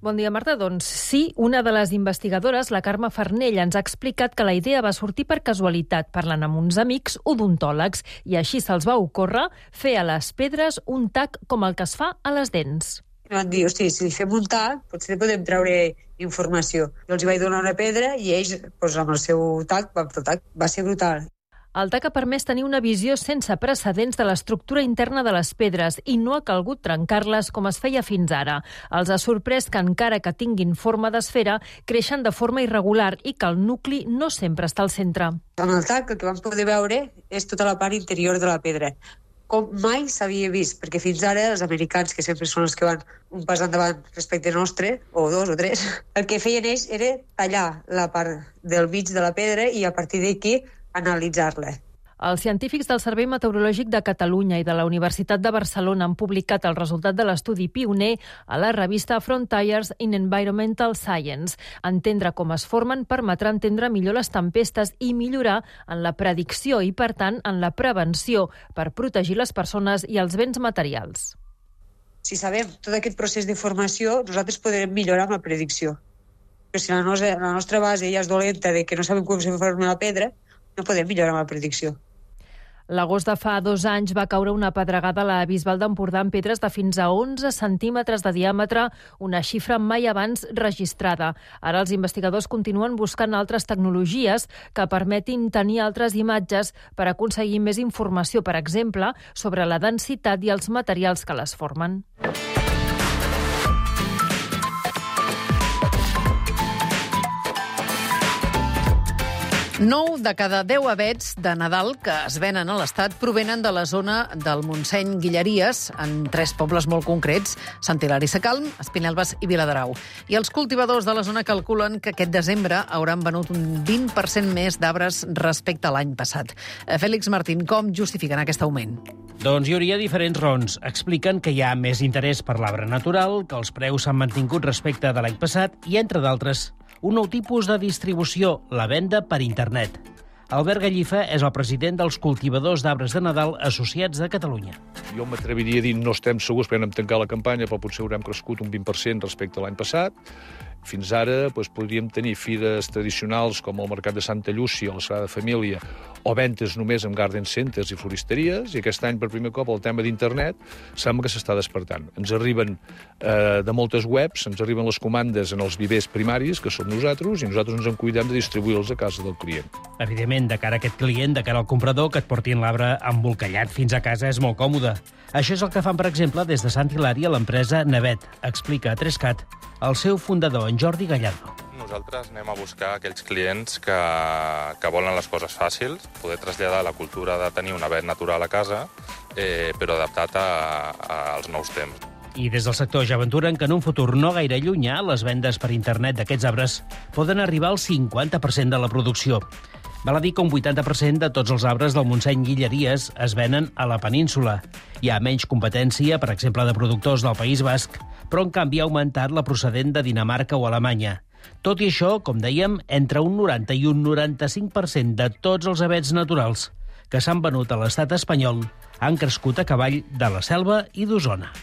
Bon dia, Marta. Doncs sí, una de les investigadores, la Carme Farnell, ens ha explicat que la idea va sortir per casualitat, parlant amb uns amics odontòlegs, i així se'ls va ocórrer fer a les pedres un tac com el que es fa a les dents. Van dir, hosti, si fem un tac, potser podem treure informació. Jo els hi vaig donar una pedra i ells, doncs, amb el seu tac, van fer el tac. Va ser brutal. El tac ha permès tenir una visió sense precedents de l'estructura interna de les pedres i no ha calgut trencar-les com es feia fins ara. Els ha sorprès que, encara que tinguin forma d'esfera, creixen de forma irregular i que el nucli no sempre està al centre. Amb el tac el que vam poder veure és tota la part interior de la pedra, com mai s'havia vist, perquè fins ara els americans, que sempre són els que van un pas endavant respecte nostre, o dos o tres, el que feien ells era tallar la part del mig de la pedra i a partir d'aquí analitzar-la. Els científics del Servei Meteorològic de Catalunya i de la Universitat de Barcelona han publicat el resultat de l'estudi pioner a la revista Frontiers in Environmental Science. Entendre com es formen permetrà entendre millor les tempestes i millorar en la predicció i, per tant, en la prevenció per protegir les persones i els béns materials. Si sabem tot aquest procés de formació, nosaltres podrem millorar amb la predicció. Però si la nostra, la nostra base ja és dolenta de que no sabem com se forma la pedra, no podem millorar amb la predicció. L'agost de fa dos anys va caure una pedregada a la Bisbal d'Empordà amb pedres de fins a onze centímetres de diàmetre, una xifra mai abans registrada. Ara els investigadors continuen buscant altres tecnologies que permetin tenir altres imatges per aconseguir més informació, per exemple, sobre la densitat i els materials que les formen. nou de cada deu avets de Nadal que es venen a l'Estat provenen de la zona del Montseny Guilleries, en tres pobles molt concrets, Sant Hilari Sacalm, Espinelves i Viladrau. I els cultivadors de la zona calculen que aquest desembre hauran venut un vint per cent més d'arbres respecte a l'any passat. Fèlix Martín, com justifiquen aquest augment? Doncs hi hauria diferents raons. Expliquen que hi ha més interès per l'arbre natural, que els preus s'han mantingut respecte de l'any passat i, entre d'altres, un nou tipus de distribució, la venda per internet. Albert Gallifa és el president dels cultivadors d'arbres de Nadal associats de Catalunya. Jo m'atreviria a dir, no estem segurs, perquè hem tancat la campanya, però potser haurem crescut un vint per cent respecte a l'any passat. Fins ara doncs, podríem tenir fires tradicionals com el Mercat de Santa Llúcia, la Sagrada Família, o ventes només amb garden centers i floristeries, i aquest any, per primer cop, el tema d'internet sembla que s'està despertant. Ens arriben eh, de moltes webs, ens arriben les comandes en els vivers primaris, que som nosaltres, i nosaltres ens en cuidem de distribuir-los a casa del client. Evidentment, de cara a aquest client, de cara al comprador, que et portin l'arbre embolcallat fins a casa és molt còmode. Això és el que fan, per exemple, des de Sant Hilari a l'empresa Navet, explica a Trescat el seu fundador, en Jordi Gallardo. Nosaltres anem a buscar aquells clients que, que volen les coses fàcils, poder traslladar la cultura de tenir un avet natural a casa, eh, però adaptat a, a, als nous temps. I des del sector ja aventuren que en un futur no gaire llunyà les vendes per internet d'aquests arbres poden arribar al cinquanta per cent de la producció. Val a dir que un vuitanta per cent de tots els arbres del Montseny Guilleries es venen a la península. Hi ha menys competència, per exemple, de productors del País Basc, però en canvi ha augmentat la procedent de Dinamarca o Alemanya. Tot i això, com dèiem, entre un noranta i un noranta-cinc per cent de tots els avets naturals que s'han venut a l'estat espanyol han crescut a cavall de la Selva i d'Osona.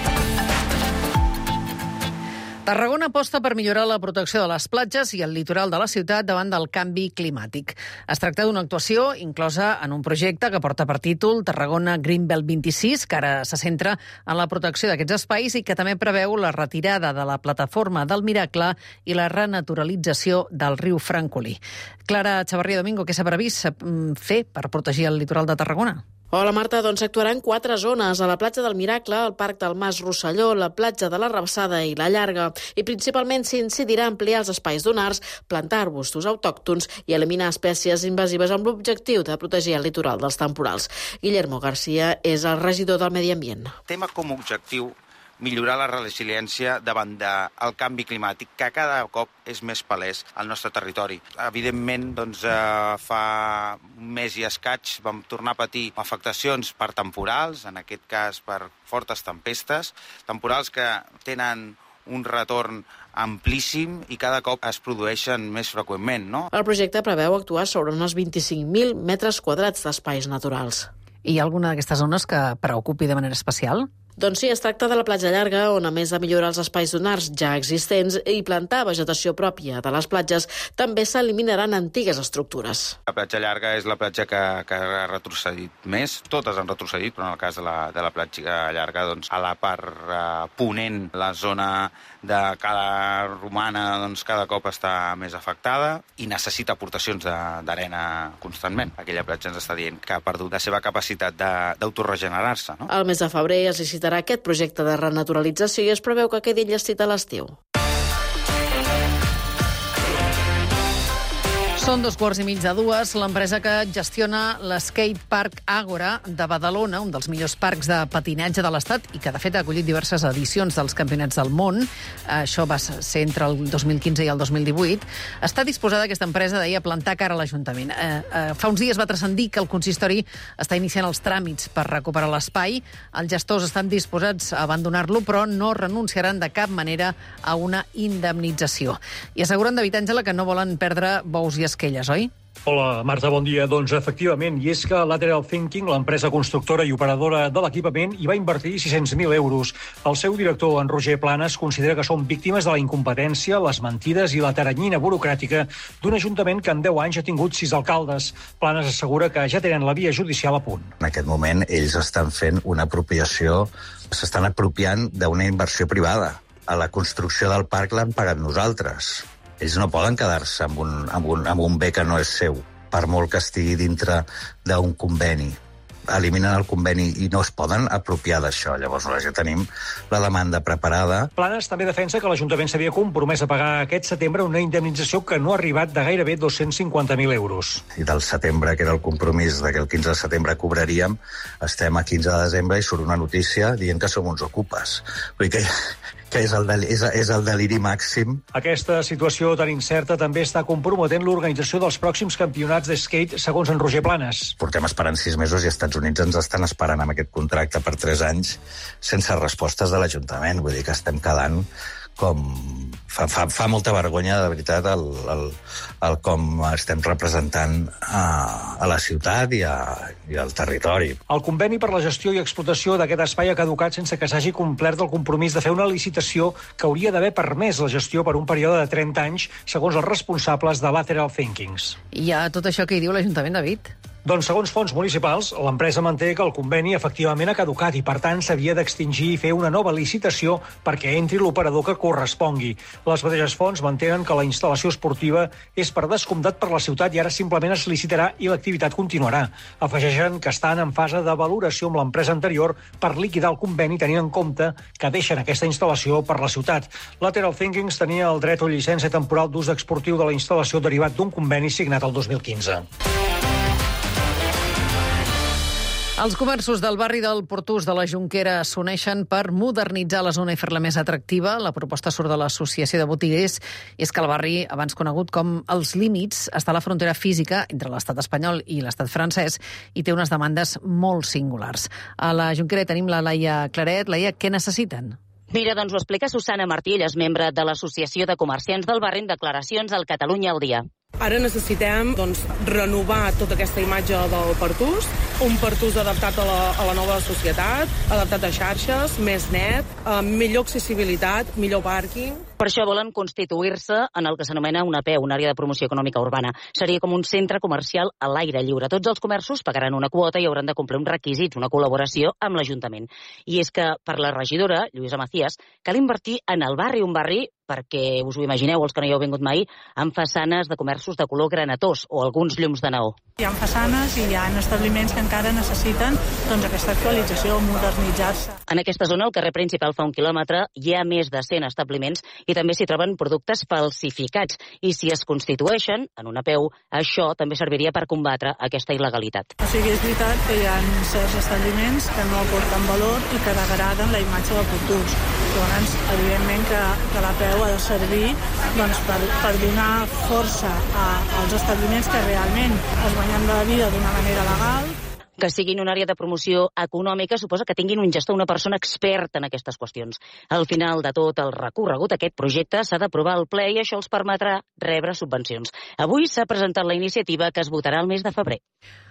Tarragona aposta per millorar la protecció de les platges i el litoral de la ciutat davant del canvi climàtic. Es tracta d'una actuació inclosa en un projecte que porta per títol Tarragona Greenbelt vint-i-sis, que ara se centra en la protecció d'aquests espais i que també preveu la retirada de la plataforma del Miracle i la renaturalització del riu Francolí. Clara Chavarría Domingo, què s'ha previst fer per protegir el litoral de Tarragona? Hola, Marta. Doncs actuaran quatre zones: a la platja del Miracle, al parc del Mas Rosselló, la platja de la Rabassada i la Llarga. I principalment s'incidirà a ampliar els espais dunars, plantar arbustos autòctons i eliminar espècies invasives amb l'objectiu de protegir el litoral dels temporals. Guillermo García és el regidor del Medi Ambient. Tema com a objectiu millorar la resiliència davant del canvi climàtic, que cada cop és més palès al nostre territori. Evidentment, doncs, eh, fa un mes i escaig vam tornar a patir afectacions per temporals, en aquest cas per fortes tempestes, temporals que tenen un retorn amplíssim i cada cop es produeixen més freqüentment, no? El projecte preveu actuar sobre uns vint-i-cinc mil metres quadrats d'espais naturals. Hi ha alguna d'aquestes zones que preocupi de manera especial? Doncs sí, es tracta de la platja llarga, on a més de millorar els espais dunars ja existents i plantar vegetació pròpia de les platges, també s'eliminaran antigues estructures. La platja llarga és la platja que, que ha retrocedit més. Totes han retrocedit, però en el cas de la, de la platja llarga, doncs, a la part eh, ponent, la zona de Cala Romana, doncs, cada cop està més afectada i necessita aportacions d'arena constantment. Aquella platja ens està dient que ha perdut la seva capacitat d'autoregenerar-se. No? Al mes de febrer es licitarà aquest projecte de renaturalització i es preveu que quedi enllestit a l'estiu. Són dos quarts i mig de dues. L'empresa que gestiona l'Skate Park Àgora de Badalona, un dels millors parcs de patinatge de l'Estat i que, de fet, ha acollit diverses edicions dels campionats del món, això va ser entre el dos mil quinze i el dos mil divuit, està disposada aquesta empresa, deia, a plantar cara a l'Ajuntament. Eh, eh, fa uns dies va transcendir que el consistori està iniciant els tràmits per recuperar l'espai. Els gestors estan disposats a abandonar-lo, però no renunciaran de cap manera a una indemnització. I asseguren, David Àngela, que no volen perdre bous i esquelles, oi? Hola, Marta, bon dia. Doncs efectivament, i és que Lateral Thinking, l'empresa constructora i operadora de l'equipament, hi va invertir sis-cents mil euros. El seu director, en Roger Planes, considera que són víctimes de la incompetència, les mentides i la taranyina burocràtica d'un ajuntament que en deu anys ha tingut sis alcaldes. Planes assegura que ja tenen la via judicial a punt. En aquest moment, ells estan fent una apropiació, s'estan apropiant d'una inversió privada. A la construcció del parc l'han pagat nosaltres. Ells no poden quedar-se amb un, amb, un, amb un bé que no és seu, per molt que estigui dintre d'un conveni. Eliminen el conveni i no es poden apropiar d'això. Llavors, ja tenim la demanda preparada. Planes també defensa que l'Ajuntament s'havia compromès a pagar aquest setembre una indemnització que no ha arribat de gairebé dos-cents cinquanta mil euros. I del setembre, que era el compromís de que el quinze de setembre cobraríem, estem a quinze de desembre i surt una notícia dient que som uns ocupes. Vull dir que... que és el, del, és, és el deliri màxim. Aquesta situació tan incerta també està comprometent l'organització dels pròxims campionats de skate, segons en Roger Planes. Portem esperant sis mesos i els Estats Units ens estan esperant amb aquest contracte per tres anys sense respostes de l'Ajuntament. Vull dir que estem quedant com... Fa, fa, fa molta vergonya, de veritat, el, el, el com estem representant a, a la ciutat i, a, i al territori. El conveni per la gestió i explotació d'aquest espai ha caducat sense que s'hagi complert el compromís de fer una licitació que hauria d'haver permès la gestió per un període de trenta anys, segons els responsables de Lateral Thinkings. I a tot això que hi diu l'Ajuntament, David? Doncs, segons fons municipals, l'empresa manté que el conveni efectivament ha caducat i, per tant, s'havia d'extingir i fer una nova licitació perquè entri l'operador que correspongui. Les mateixes fonts mantenen que la instal·lació esportiva és per descomptat per la ciutat i ara simplement es licitarà i l'activitat continuarà. Afegeixen que estan en fase de valoració amb l'empresa anterior per liquidar el conveni tenint en compte que deixen aquesta instal·lació per la ciutat. Lateral Thinkings tenia el dret o llicència temporal d'ús esportiu de la instal·lació derivat d'un conveni signat el dos mil quinze. Els comerços del barri del Portús de la Jonquera s'uneixen per modernitzar la zona i fer-la més atractiva. La proposta surt de l'Associació de Botiguers. És que el barri, abans conegut com Els Límits, està a la frontera física entre l'estat espanyol i l'estat francès i té unes demandes molt singulars. A la Jonquera tenim la Laia Claret. Laia, què necessiten? Mira, doncs ho explica Susana Martí, ella és membre de l'Associació de Comerciants del Barri en declaracions al Catalunya al dia. Ara necessitem doncs, renovar tota aquesta imatge del Pertús, un Pertús adaptat a la, a la nova societat, adaptat a xarxes, més net, amb millor accessibilitat, millor pàrquing. Per això volen constituir-se en el que s'anomena una A P E, una àrea de promoció econòmica urbana. Seria com un centre comercial a l'aire lliure. Tots els comerços pagaran una quota i hauran de complir uns requisits, una col·laboració amb l'Ajuntament. I és que per la regidora, Lluïsa Macías, cal invertir en el barri, un barri perquè us ho imagineu, els que no hi heu vingut mai, amb façanes de comerços de color granatós o alguns llums de neó. Hi ha façanes i hi ha establiments que encara necessiten doncs, aquesta actualització, modernitzar-se. En aquesta zona, al carrer principal fa un quilòmetre, hi ha més de cent establiments i també s'hi troben productes falsificats. I si es constitueixen en una A P E, això també serviria per combatre aquesta il·legalitat. O sigui, és veritat que hi ha certs establiments que no aporten valor i que degraden la imatge del Portús. Llavors, evidentment que, que l'A P E ha de servir doncs, per, per donar força a, als establiments que realment es guanyen la vida d'una manera legal. Que siguin una àrea de promoció econòmica suposa que tinguin un gestor, una persona experta en aquestes qüestions. Al final de tot el recorregut, aquest projecte s'ha d'aprovar al ple i això els permetrà rebre subvencions. Avui s'ha presentat la iniciativa que es votarà el mes de febrer.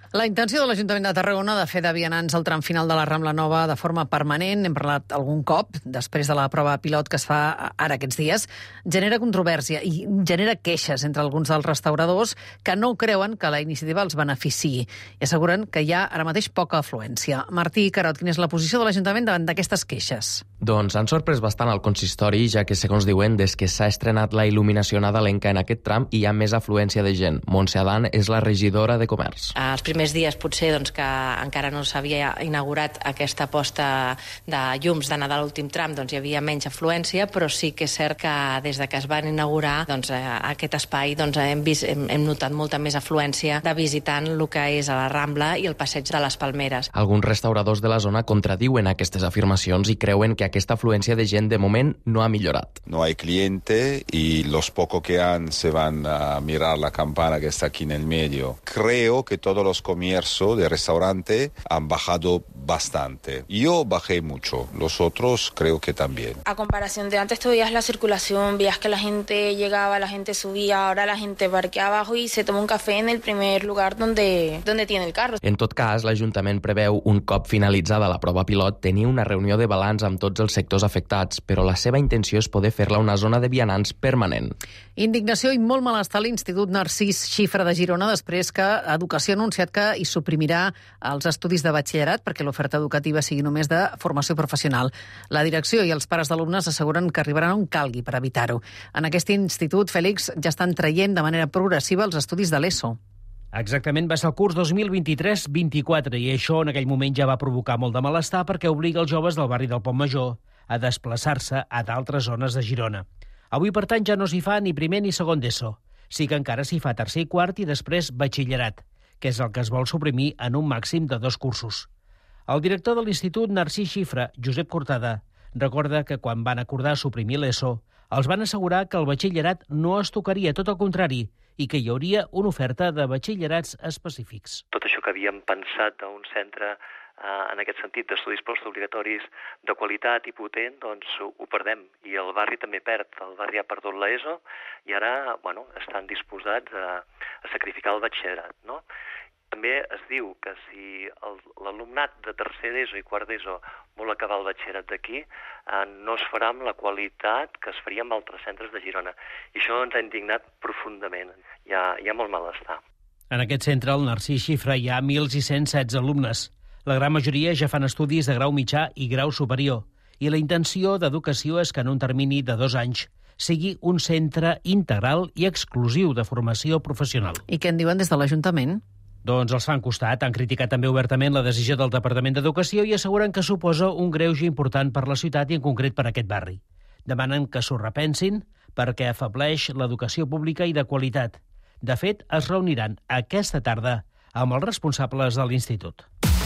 La intenció de l'Ajuntament de Tarragona de fer de vianants el tram final de la Rambla Nova de forma permanent, hem parlat algun cop, després de la prova pilot que es fa ara aquests dies, genera controvèrsia i genera queixes entre alguns dels restauradors que no creuen que la iniciativa els beneficiï i asseguren que hi ha ara mateix poca afluència. Martí Carot, quina és la posició de l'Ajuntament davant d'aquestes queixes? Doncs han sorprès bastant el consistori, ja que, segons diuen, des que s'ha estrenat la il·luminació nadalenca en aquest tram hi ha més afluència de gent. Montse Adán és la regidora de Comerç. Els primers dies potser doncs, que encara no s'havia inaugurat aquesta posta de llums de Nadal a l'últim tram, doncs hi havia menys afluència, però sí que és cert que des de que es van inaugurar doncs, aquest espai doncs, hem, vist, hem, hem notat molta més afluència de visitant el que és a la Rambla i el passeig de les Palmeres. Alguns restauradors de la zona contradiuen aquestes afirmacions i creuen que aquesta afluència de gent de moment no ha millorat. No hay cliente y los pocos que han se van a mirar la campana que está aquí en el medio. Creo que todos los comercios de restaurante han bajado bastante. Yo bajé mucho, los otros creo que también. A comparación de antes, tú veías la circulación, veías que la gente llegaba, la gente subía, ahora la gente parquea abajo y se toma un café en el primer lugar donde, donde tiene el carro. En tot cas, l'Ajuntament preveu, un cop finalitzada la prova pilot, tenir una reunió de balanç amb tots els sectors afectats, però la seva intenció és poder fer-la una zona de vianants permanent. Indignació i molt malestar a l'Institut Narcís Xifra de Girona després que Educació ha anunciat que hi suprimirà els estudis de batxillerat perquè l'oferta educativa sigui només de formació professional. La direcció i els pares d'alumnes asseguren que arribaran on calgui per evitar-ho. En aquest institut, Fèlix, ja estan traient de manera progressiva els estudis de l'ESO. Exactament, va ser el curs dos mil vint-i-tres vint-i-quatre i això en aquell moment ja va provocar molt de malestar perquè obliga els joves del barri del Pont Major a desplaçar-se a d'altres zones de Girona. Avui, per tant, ja no s'hi fa ni primer ni segon d'ESO. Sí que encara s'hi fa tercer i quart i després batxillerat, que és el que es vol suprimir en un màxim de dos cursos. El director de l'Institut Narcís Xifra, Josep Cortada, recorda que quan van acordar suprimir l'ESO, els van assegurar que el batxillerat no es tocaria, tot el contrari, i que hi hauria una oferta de batxillerats específics. Tot això que havíem pensat d'un centre en aquest sentit d'estudis postobligatoris de qualitat i potent, doncs ho perdem. I el barri també perd. El barri ha perdut l'ESO i ara bueno, estan disposats a, a sacrificar el batxillerat, no? També es diu que si l'alumnat de tercer d'ESO i quart d'ESO vol acabar el batxillerat d'aquí, eh, no es farà amb la qualitat que es faria amb altres centres de Girona. I això ens ha indignat profundament. Hi ha, hi ha molt malestar. En aquest centre, el Narcís Xifra, hi ha mil sis-cents setze alumnes. La gran majoria ja fan estudis de grau mitjà i grau superior. I la intenció d'educació és que en un termini de dos anys sigui un centre integral i exclusiu de formació professional. I què en diuen des de l'Ajuntament? Doncs els fan costat. Han criticat també obertament la decisió del Departament d'Educació i asseguren que suposa un greuge important per la ciutat i en concret per aquest barri. Demanen que s'ho repensin perquè afableix l'educació pública i de qualitat. De fet, es reuniran aquesta tarda amb els responsables de l'institut.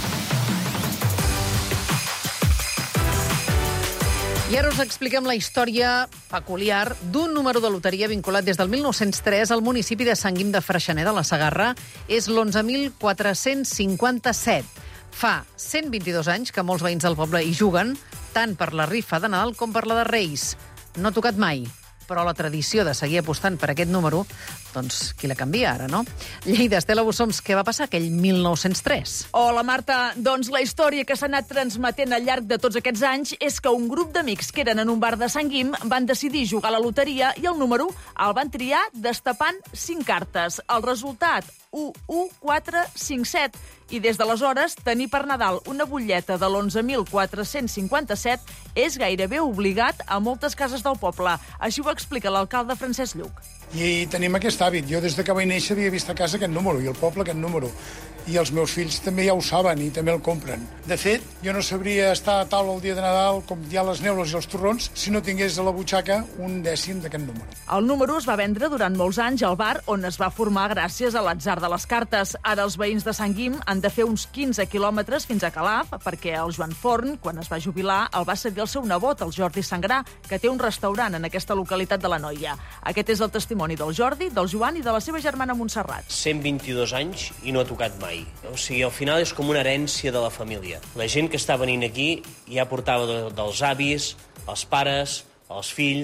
I ara us expliquem la història peculiar d'un número de loteria vinculat des del mil nou-cents tres al municipi de Sant Guim de Freixenet de la Segarra. És l'onze mil quatre-cents cinquanta-set. Fa cent vint-i-dos anys que molts veïns del poble hi juguen, tant per la rifa de Nadal com per la de Reis. No ha tocat mai, però la tradició de seguir apostant per aquest número, doncs qui la canvia ara, no? Lleida, Estela Bussoms, què va passar aquell mil nou-cents tres? Hola, Marta. Doncs la història que s'ha anat transmetent al llarg de tots aquests anys és que un grup d'amics que eren en un bar de Sant Guim van decidir jugar a la loteria i el número el van triar destapant cinc cartes. El resultat, u u quatre cinc set. I des d'aleshores, tenir per Nadal una butlleta de l'onze mil quatre-cents cinquanta-set és gairebé obligat a moltes cases del poble. Així ho explica l'alcalde Francesc Lluc. I tenim aquest hàbit. Jo des de que vaig néixer havia vist a casa aquest número i el poble aquest número. I els meus fills també ja ho saben i també el compren. De fet, jo no sabria estar a taula el dia de Nadal com hi ha les neules i els torrons si no tingués a la butxaca un dècim d'aquest número. El número es va vendre durant molts anys al bar on es va formar gràcies a l'atzar de les cartes. Ara els veïns de Sant Guim han de fer uns quinze quilòmetres fins a Calaf perquè el Joan Forn, quan es va jubilar, el va cedir el seu nebot, el Jordi Sangrà, que té un restaurant en aquesta localitat de l'Anoia. Aquest és el testimoni del Jordi, del Joan i de la seva germana Montserrat. cent vint-i-dos anys i no ha tocat mai. O sigui, al final és com una herència de la família. La gent que està venint aquí ja portava de, dels avis, els pares, els fills,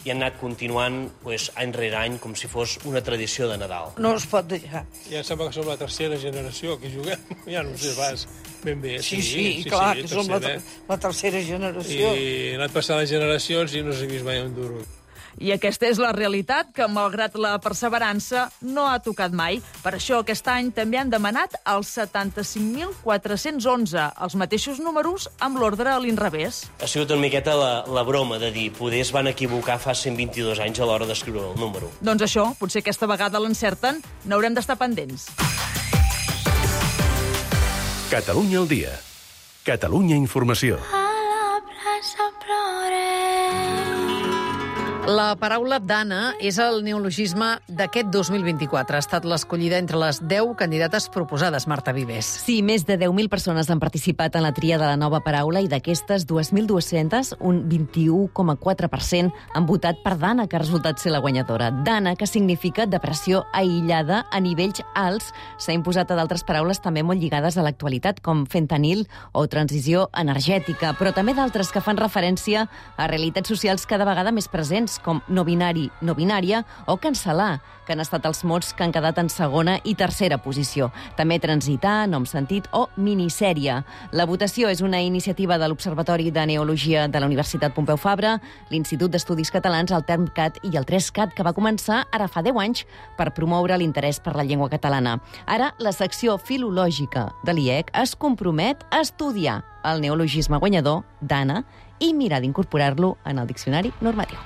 i han anat continuant pues, any rere any com si fos una tradició de Nadal. No es pot deixar. Ja sembla que som la tercera generació que juguem. Ja no sé pas ben bé. Sí, sí, sí, sí clar, sí, que som la, la tercera generació. I han anat passant les generacions i no s'ha vist mai un duro. I aquesta és la realitat que, malgrat la perseverança, no ha tocat mai. Per això aquest any també han demanat els setanta-cinc mil quatre-cents onze, els mateixos números amb l'ordre a l'inrevés. Ha sigut una miqueta la, la broma de dir poder es van equivocar fa cent vint-i-dos anys a l'hora d'escriure el número. Doncs això, potser aquesta vegada l'encerten, n'haurem d'estar pendents. Catalunya al dia. Catalunya Informació. A la plaça plorem. La paraula Dana és el neologisme d'aquest dos mil vint-i-quatre. Ha estat l'escollida entre les deu candidates proposades, Marta Vives. Sí, més de deu mil persones han participat en la tria de la nova paraula i d'aquestes dos mil dues-centes, un vint-i-u coma quatre per cent han votat per Dana, que ha resultat ser la guanyadora. Dana, que significa depressió aïllada a nivells alts, s'ha imposat a d'altres paraules també molt lligades a l'actualitat, com fentanil o transició energètica, però també d'altres que fan referència a realitats socials cada vegada més presents, com no binari, no binària o cancel·lar, que han estat els mots que han quedat en segona i tercera posició. També transitar, nom sentit o minissèrie. La votació és una iniciativa de l'Observatori de Neologia de la Universitat Pompeu Fabra, l'Institut d'Estudis Catalans, el TermCat i el TresCat, que va començar ara fa deu anys per promoure l'interès per la llengua catalana. Ara, la secció filològica de l'I E C es compromet a estudiar el neologisme guanyador, Dana, i mirar d'incorporar-lo en el diccionari normatiu.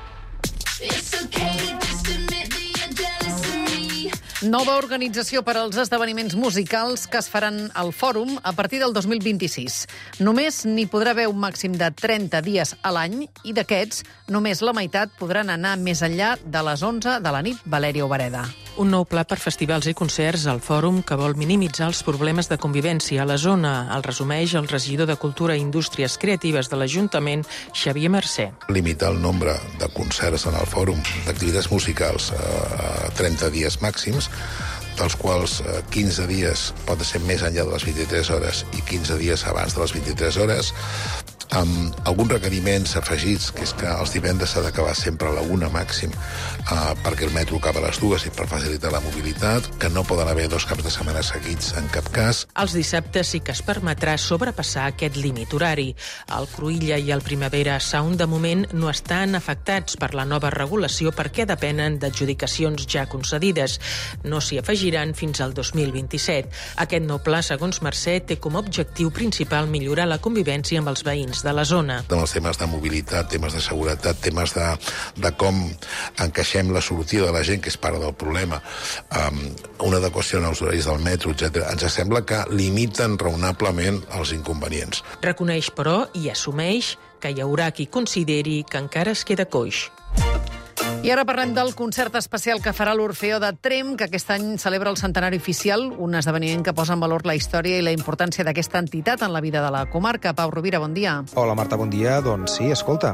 Nova organització per als esdeveniments musicals que es faran al Fòrum a partir del dos mil vint-i-sis. Només n'hi podrà haver un màxim de trenta dies a l'any i d'aquests només la meitat podran anar més enllà de les onze de la nit. Valèria Obereda. Un nou pla per festivals i concerts al Fòrum que vol minimitzar els problemes de convivència a la zona. El resumeix el regidor de Cultura i Indústries Creatives de l'Ajuntament, Xavier Mercè. Limitar el nombre de concerts en el Fòrum d'activitats musicals a trenta dies màxims, dels quals quinze dies pot ser més enllà de les vint-i-tres hores i quinze dies abans de les vint-i-tres hores, amb alguns requeriments afegits, que és que els divendres s'ha d'acabar sempre a la una màxim, eh, perquè el metro acaba a les dues i per facilitar la mobilitat, que no poden haver dos caps de setmana seguits en cap cas. Els dissabtes sí que es permetrà sobrepassar aquest límit horari. El Cruïlla i el Primavera Sound, de moment, no estan afectats per la nova regulació perquè depenen d'adjudicacions ja concedides. No s'hi afegiran fins al dos mil vint-i-set. Aquest nou pla, segons Mercè, té com a objectiu principal millorar la convivència amb els veïns de la zona. Amb els temes de mobilitat, temes de seguretat, temes de, de com encaixem la sortida de la gent, que és part del problema, um, una adequació als horaris del metro, etcètera. Ens sembla que limiten raonablement els inconvenients. Reconeix, però, i assumeix que hi haurà qui consideri que encara es queda coix. I ara parlem del concert especial que farà l'Orfeó de Tremp, que aquest any celebra el centenari oficial, un esdeveniment que posa en valor la història i la importància d'aquesta entitat en la vida de la comarca. Pau Rovira, bon dia. Hola, Marta, bon dia. Doncs sí, escolta.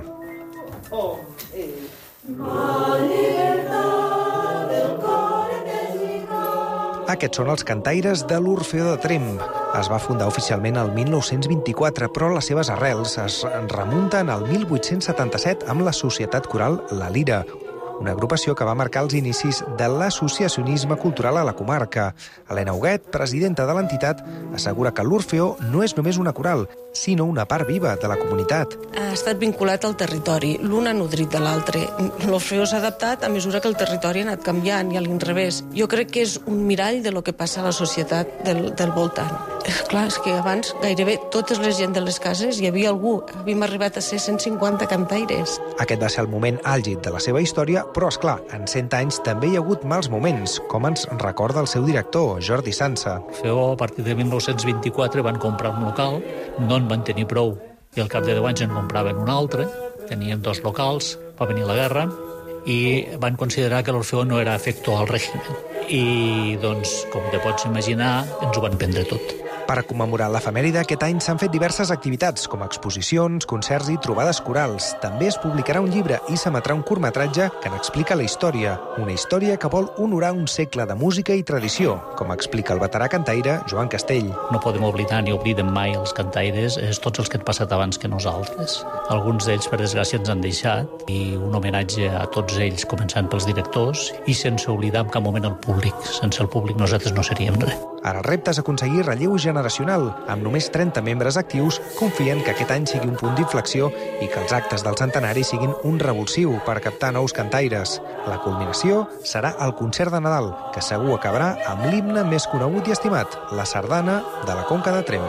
Aquests són els cantaires de l'Orfeó de Tremp. Es va fundar oficialment el mil nou-cents vint-i-quatre, però les seves arrels es remunten al mil vuit-cents setanta-set amb la Societat Coral La Lira, una agrupació que va marcar els inicis de l'associacionisme cultural a la comarca. Helena Huguet, presidenta de l'entitat, assegura que l'Orfeó no és només una coral, sinó una part viva de la comunitat. Ha estat vinculat al territori, l'un ha nodrit de l'altre. L'Orfeó s'ha adaptat a mesura que el territori ha anat canviant i a l'inrevés. Jo crec que és un mirall de lo que passa a la societat del, del voltant. Clar, és que abans gairebé totes les gent de les cases hi havia algú. Havíem arribat a ser cent cinquanta cantaires. Aquest va ser el moment àlgid de la seva història, però, és clar, en cent anys també hi ha hagut mals moments, com ens recorda el seu director, Jordi Sansa. L'Orfeó, a partir de mil nou-cents vint-i-quatre, van comprar un local, no en van tenir prou, i al cap de deu anys en compraven un altre, teníem dos locals, va venir la guerra, i van considerar que l'Orfeó no era afecto al règim. I, doncs, com te pots imaginar, ens ho van prendre tot. Per commemorar l'efemèride, aquest any s'han fet diverses activitats, com exposicions, concerts i trobades corals. També es publicarà un llibre i s'emetrà un curtmetratge que n'explica la història. Una història que vol honorar un segle de música i tradició, com explica el veterà cantaire Joan Castell. No podem oblidar ni oblidem mai els cantaires, és tots els que han passat abans que nosaltres. Alguns d'ells, per desgràcia, ens han deixat, i un homenatge a tots ells, començant pels directors, i sense oblidar en cap moment el públic. Sense el públic nosaltres no seríem res. Ara el repte és aconseguir relleu generacional. Amb només trenta membres actius, confien que aquest any sigui un punt d'inflexió i que els actes del centenari siguin un revulsiu per captar nous cantaires. La culminació serà el concert de Nadal, que segur acabarà amb l'himne més conegut i estimat, la sardana de la Conca de Tremp.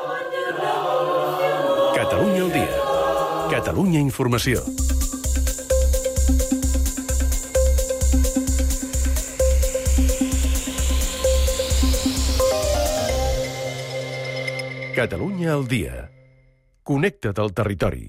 Catalunya al dia. Catalunya Informació. Catalunya al dia. Connecta't al territori.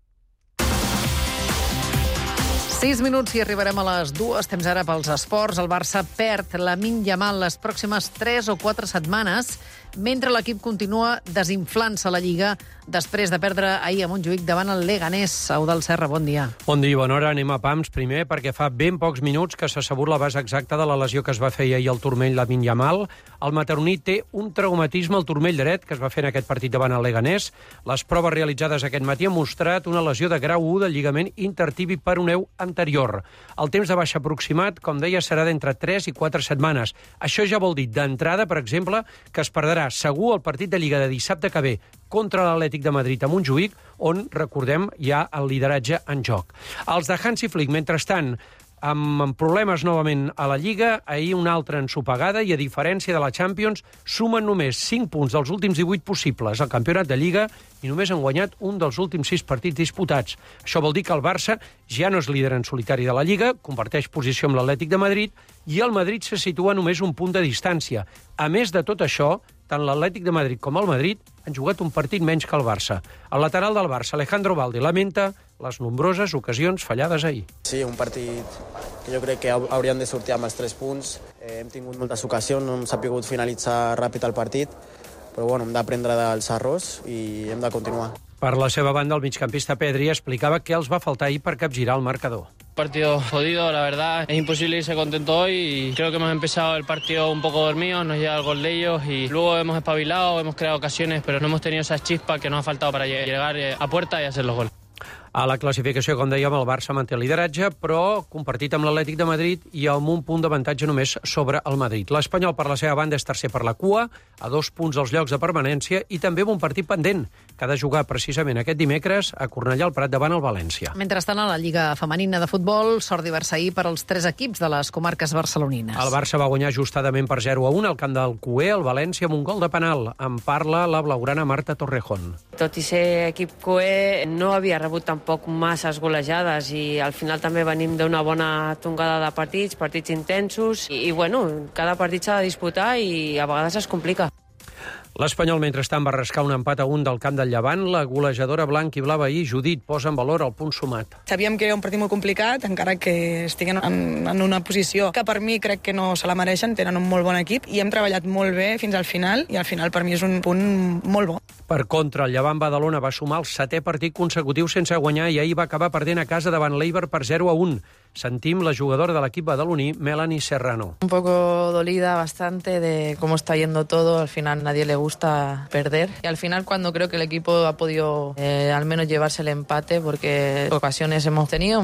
Sis minuts i arribarem a les dues. Temps ara pels esports. El Barça perd Lamine Yamal les pròximes tres o quatre setmanes, mentre l'equip continua desinflant-se a la Lliga després de perdre ahir a Montjuïc davant el Leganés. Eudald Serra, bon dia. Bon dia, bona hora. Anem a pams primer, perquè fa ben pocs minuts que s'ha sabut la base exacta de la lesió que es va fer ahir al turmell Lamine Yamal. El mataroní té un traumatisme al turmell dret que es va fer en aquest partit davant el Leganés. Les proves realitzades aquest matí han mostrat una lesió de grau u del lligament intertibi peroneu anterior. El temps de baixa aproximat, com deia, serà d'entre tres i quatre setmanes. Això ja vol dir, d'entrada, per exemple, que es perdrà segur el partit de Lliga de dissabte que ve contra l'Atlètic de Madrid a Montjuïc, on, recordem, hi ha el lideratge en joc. Els de Hansi Flick, mentrestant, amb problemes novament a la Lliga, ahir una altra ensopegada i, a diferència de la Champions, sumen només cinc punts dels últims divuit possibles al campionat de Lliga i només han guanyat un dels últims sis partits disputats. Això vol dir que el Barça ja no és líder en solitari de la Lliga, comparteix posició amb l'Atlètic de Madrid i el Madrid se situa només un punt de distància. A més de tot això, tant l'Atlètic de Madrid com el Madrid han jugat un partit menys que el Barça. El lateral del Barça, Alejandro Balde, lamenta les nombroses ocasions fallades ahir. Sí, un partit que jo crec que hauríem de sortir amb els tres punts. Eh, hem tingut moltes ocasions, no hem sabut finalitzar ràpid el partit, però bueno, hem d'aprendre dels errors i hem de continuar. Per la seva banda, el migcampista Pedri explicava què els va faltar ahir per capgirar el marcador. Partido jodido, la verdad. Es imposible irse contento hoy y creo que hemos empezado el partido un poco dormidos, nos llega el gol de ellos y luego hemos espabilado, hemos creado ocasiones, pero no hemos tenido esa chispa que nos ha faltado para llegar a puerta y hacer los goles. A la classificació, com dèiem, el Barça manté el lideratge, però compartit amb l'Atlètic de Madrid i amb un punt d'avantatge només sobre el Madrid. L'Espanyol, per la seva banda, és tercer per la cua, a dos punts dels llocs de permanència i també amb un partit pendent, que ha de jugar precisament aquest dimecres a Cornellà al Prat davant el València. Mentrestant, a la Lliga Femenina de Futbol, sort diversa ahir per als tres equips de les comarques barcelonines. El Barça va guanyar ajustadament per zero a un al camp del Cué, el València, amb un gol de penal. En parla la blaugrana Marta Torrejón. Tot i ser equip Cué, no havia rebut tampoc masses golejades i al final també venim d'una bona tongada de partits, partits intensos i, i bueno, cada partit s'ha de disputar i a vegades es complica. L'Espanyol, mentrestant, va rascar un empat a un del camp del Llevant. La golejadora blanc i blava ahir, Judit, posa en valor el punt sumat. Sabíem que era un partit molt complicat, encara que estiguen en, en una posició que per mi crec que no se la mereixen, tenen un molt bon equip i hem treballat molt bé fins al final i al final per mi és un punt molt bo. Per contra, el Llevant Badalona va sumar el setè partit consecutiu sense guanyar i ahir va acabar perdent a casa davant l'Eibar per zero a un. Sentim la jugadora de l'equip badaloní, Melanie Serrano. Un poco dolida bastante de cómo está yendo todo. Al final nadie le gusta perder. Y al final cuando creo que el equipo ha podido eh, al menos llevarse el empate, porque ocasiones hemos tenido.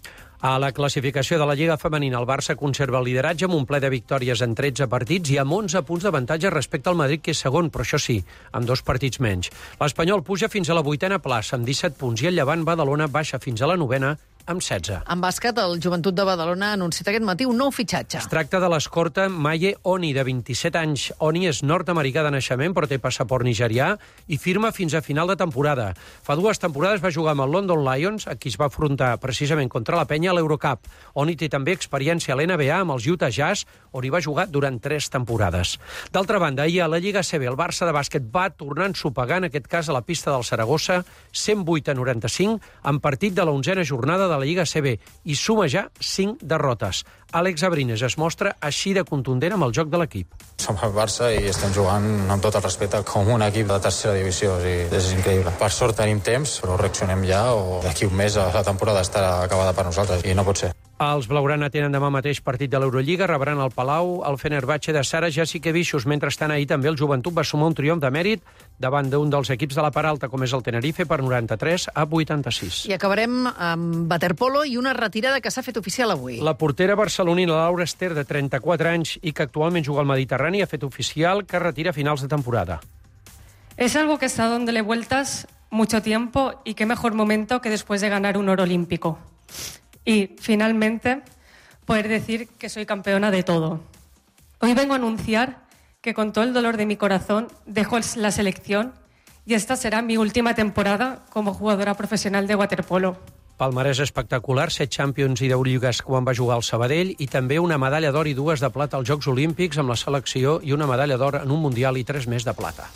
A la classificació de la Lliga Femenina, el Barça conserva el lideratge amb un ple de victòries en tretze partits i amb onze punts d'avantatge respecte al Madrid, que és segon, però això sí, amb dos partits menys. L'Espanyol puja fins a la vuitena plaça amb disset punts i el Llevant Badalona baixa fins a la novena amb setze. En bàsquet, el Joventut de Badalona ha anunciat aquest matí un nou fitxatge. Es tracta de l'escorta Maye Oni, de vint-i-set anys. Oni és nord-americà de naixement, però té passaport nigerià i firma fins a final de temporada. Fa dues temporades va jugar amb el London Lions, a qui es va afrontar precisament contra la penya a l'Eurocup. Oni té també experiència a l'N B A amb els Utah Jazz, on hi va jugar durant tres temporades. D'altra banda, ahir a la Lliga C B, el Barça de bàsquet va tornar a ensopegar, en aquest cas a la pista del Saragossa, cent vuit a noranta-cinc, en partit de la onzena jornada de de la Lliga A C B i suma ja cinc derrotes. Àlex Abrines es mostra així de contundent amb el joc de l'equip. Som el Barça i estem jugant amb tot el respecte com un equip de tercera divisió, o sigui, és increïble. Per sort tenim temps, però reaccionem ja o d'aquí un mes la temporada estarà acabada per nosaltres i no pot ser. Els blaugrana tenen demà mateix partit de l'Eurolliga, rebran al Palau el Fenerbahçe de Sara Jasikevičius. Mentrestant, ahir també el Joventut va sumar un triomf de mèrit davant d'un dels equips de la part alta, com és el Tenerife, per noranta-tres a vuitanta-sis. I acabarem amb waterpolo i una retirada que s'ha fet oficial avui. La portera barcelonina Laura Ester, de trenta-quatre anys i que actualment juga al Mediterrani, ha fet oficial que retira a finals de temporada. Es algo que he estado dándole vueltas mucho tiempo y qué mejor momento que después de ganar un oro olímpico. Y, finalmente, poder decir que soy campeona de todo. Hoy vengo a anunciar que con todo el dolor de mi corazón dejo la selección y esta será mi última temporada como jugadora profesional de waterpolo. Palmarès espectacular, set Champions i deu lligues quan va jugar al Sabadell i també una medalla d'or i dues de plata als Jocs Olímpics amb la selecció i una medalla d'or en un Mundial i tres més de plata.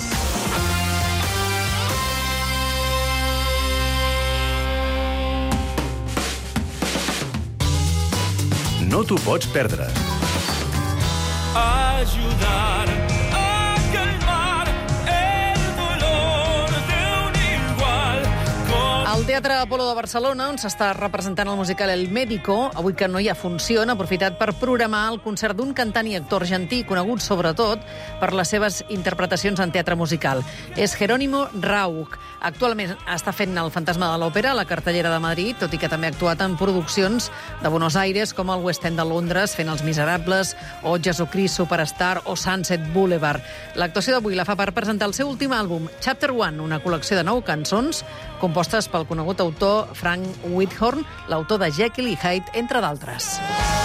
No t'ho pots perdre. Ajudar a calmar el dolor de un igual. Al Teatre Apolo de Barcelona, on s'està representant el musical El Médico, avui que no hi ha funció, han aprofitat per programar el concert d'un cantant i actor argentí, conegut sobretot per les seves interpretacions en teatre musical. És Jerónimo Rauch. Actualment està fent El fantasma de l'òpera a la cartellera de Madrid, tot i que també ha actuat en produccions de Buenos Aires, com el West End de Londres, fent Els Miserables, o Jesucrist Superstar, o Sunset Boulevard. L'actuació d'avui la fa per presentar el seu últim àlbum, Chapter One, una col·lecció de nou cançons compostes pel conegut autor Frank Whithorn, l'autor de Jekyll i Hyde, entre d'altres.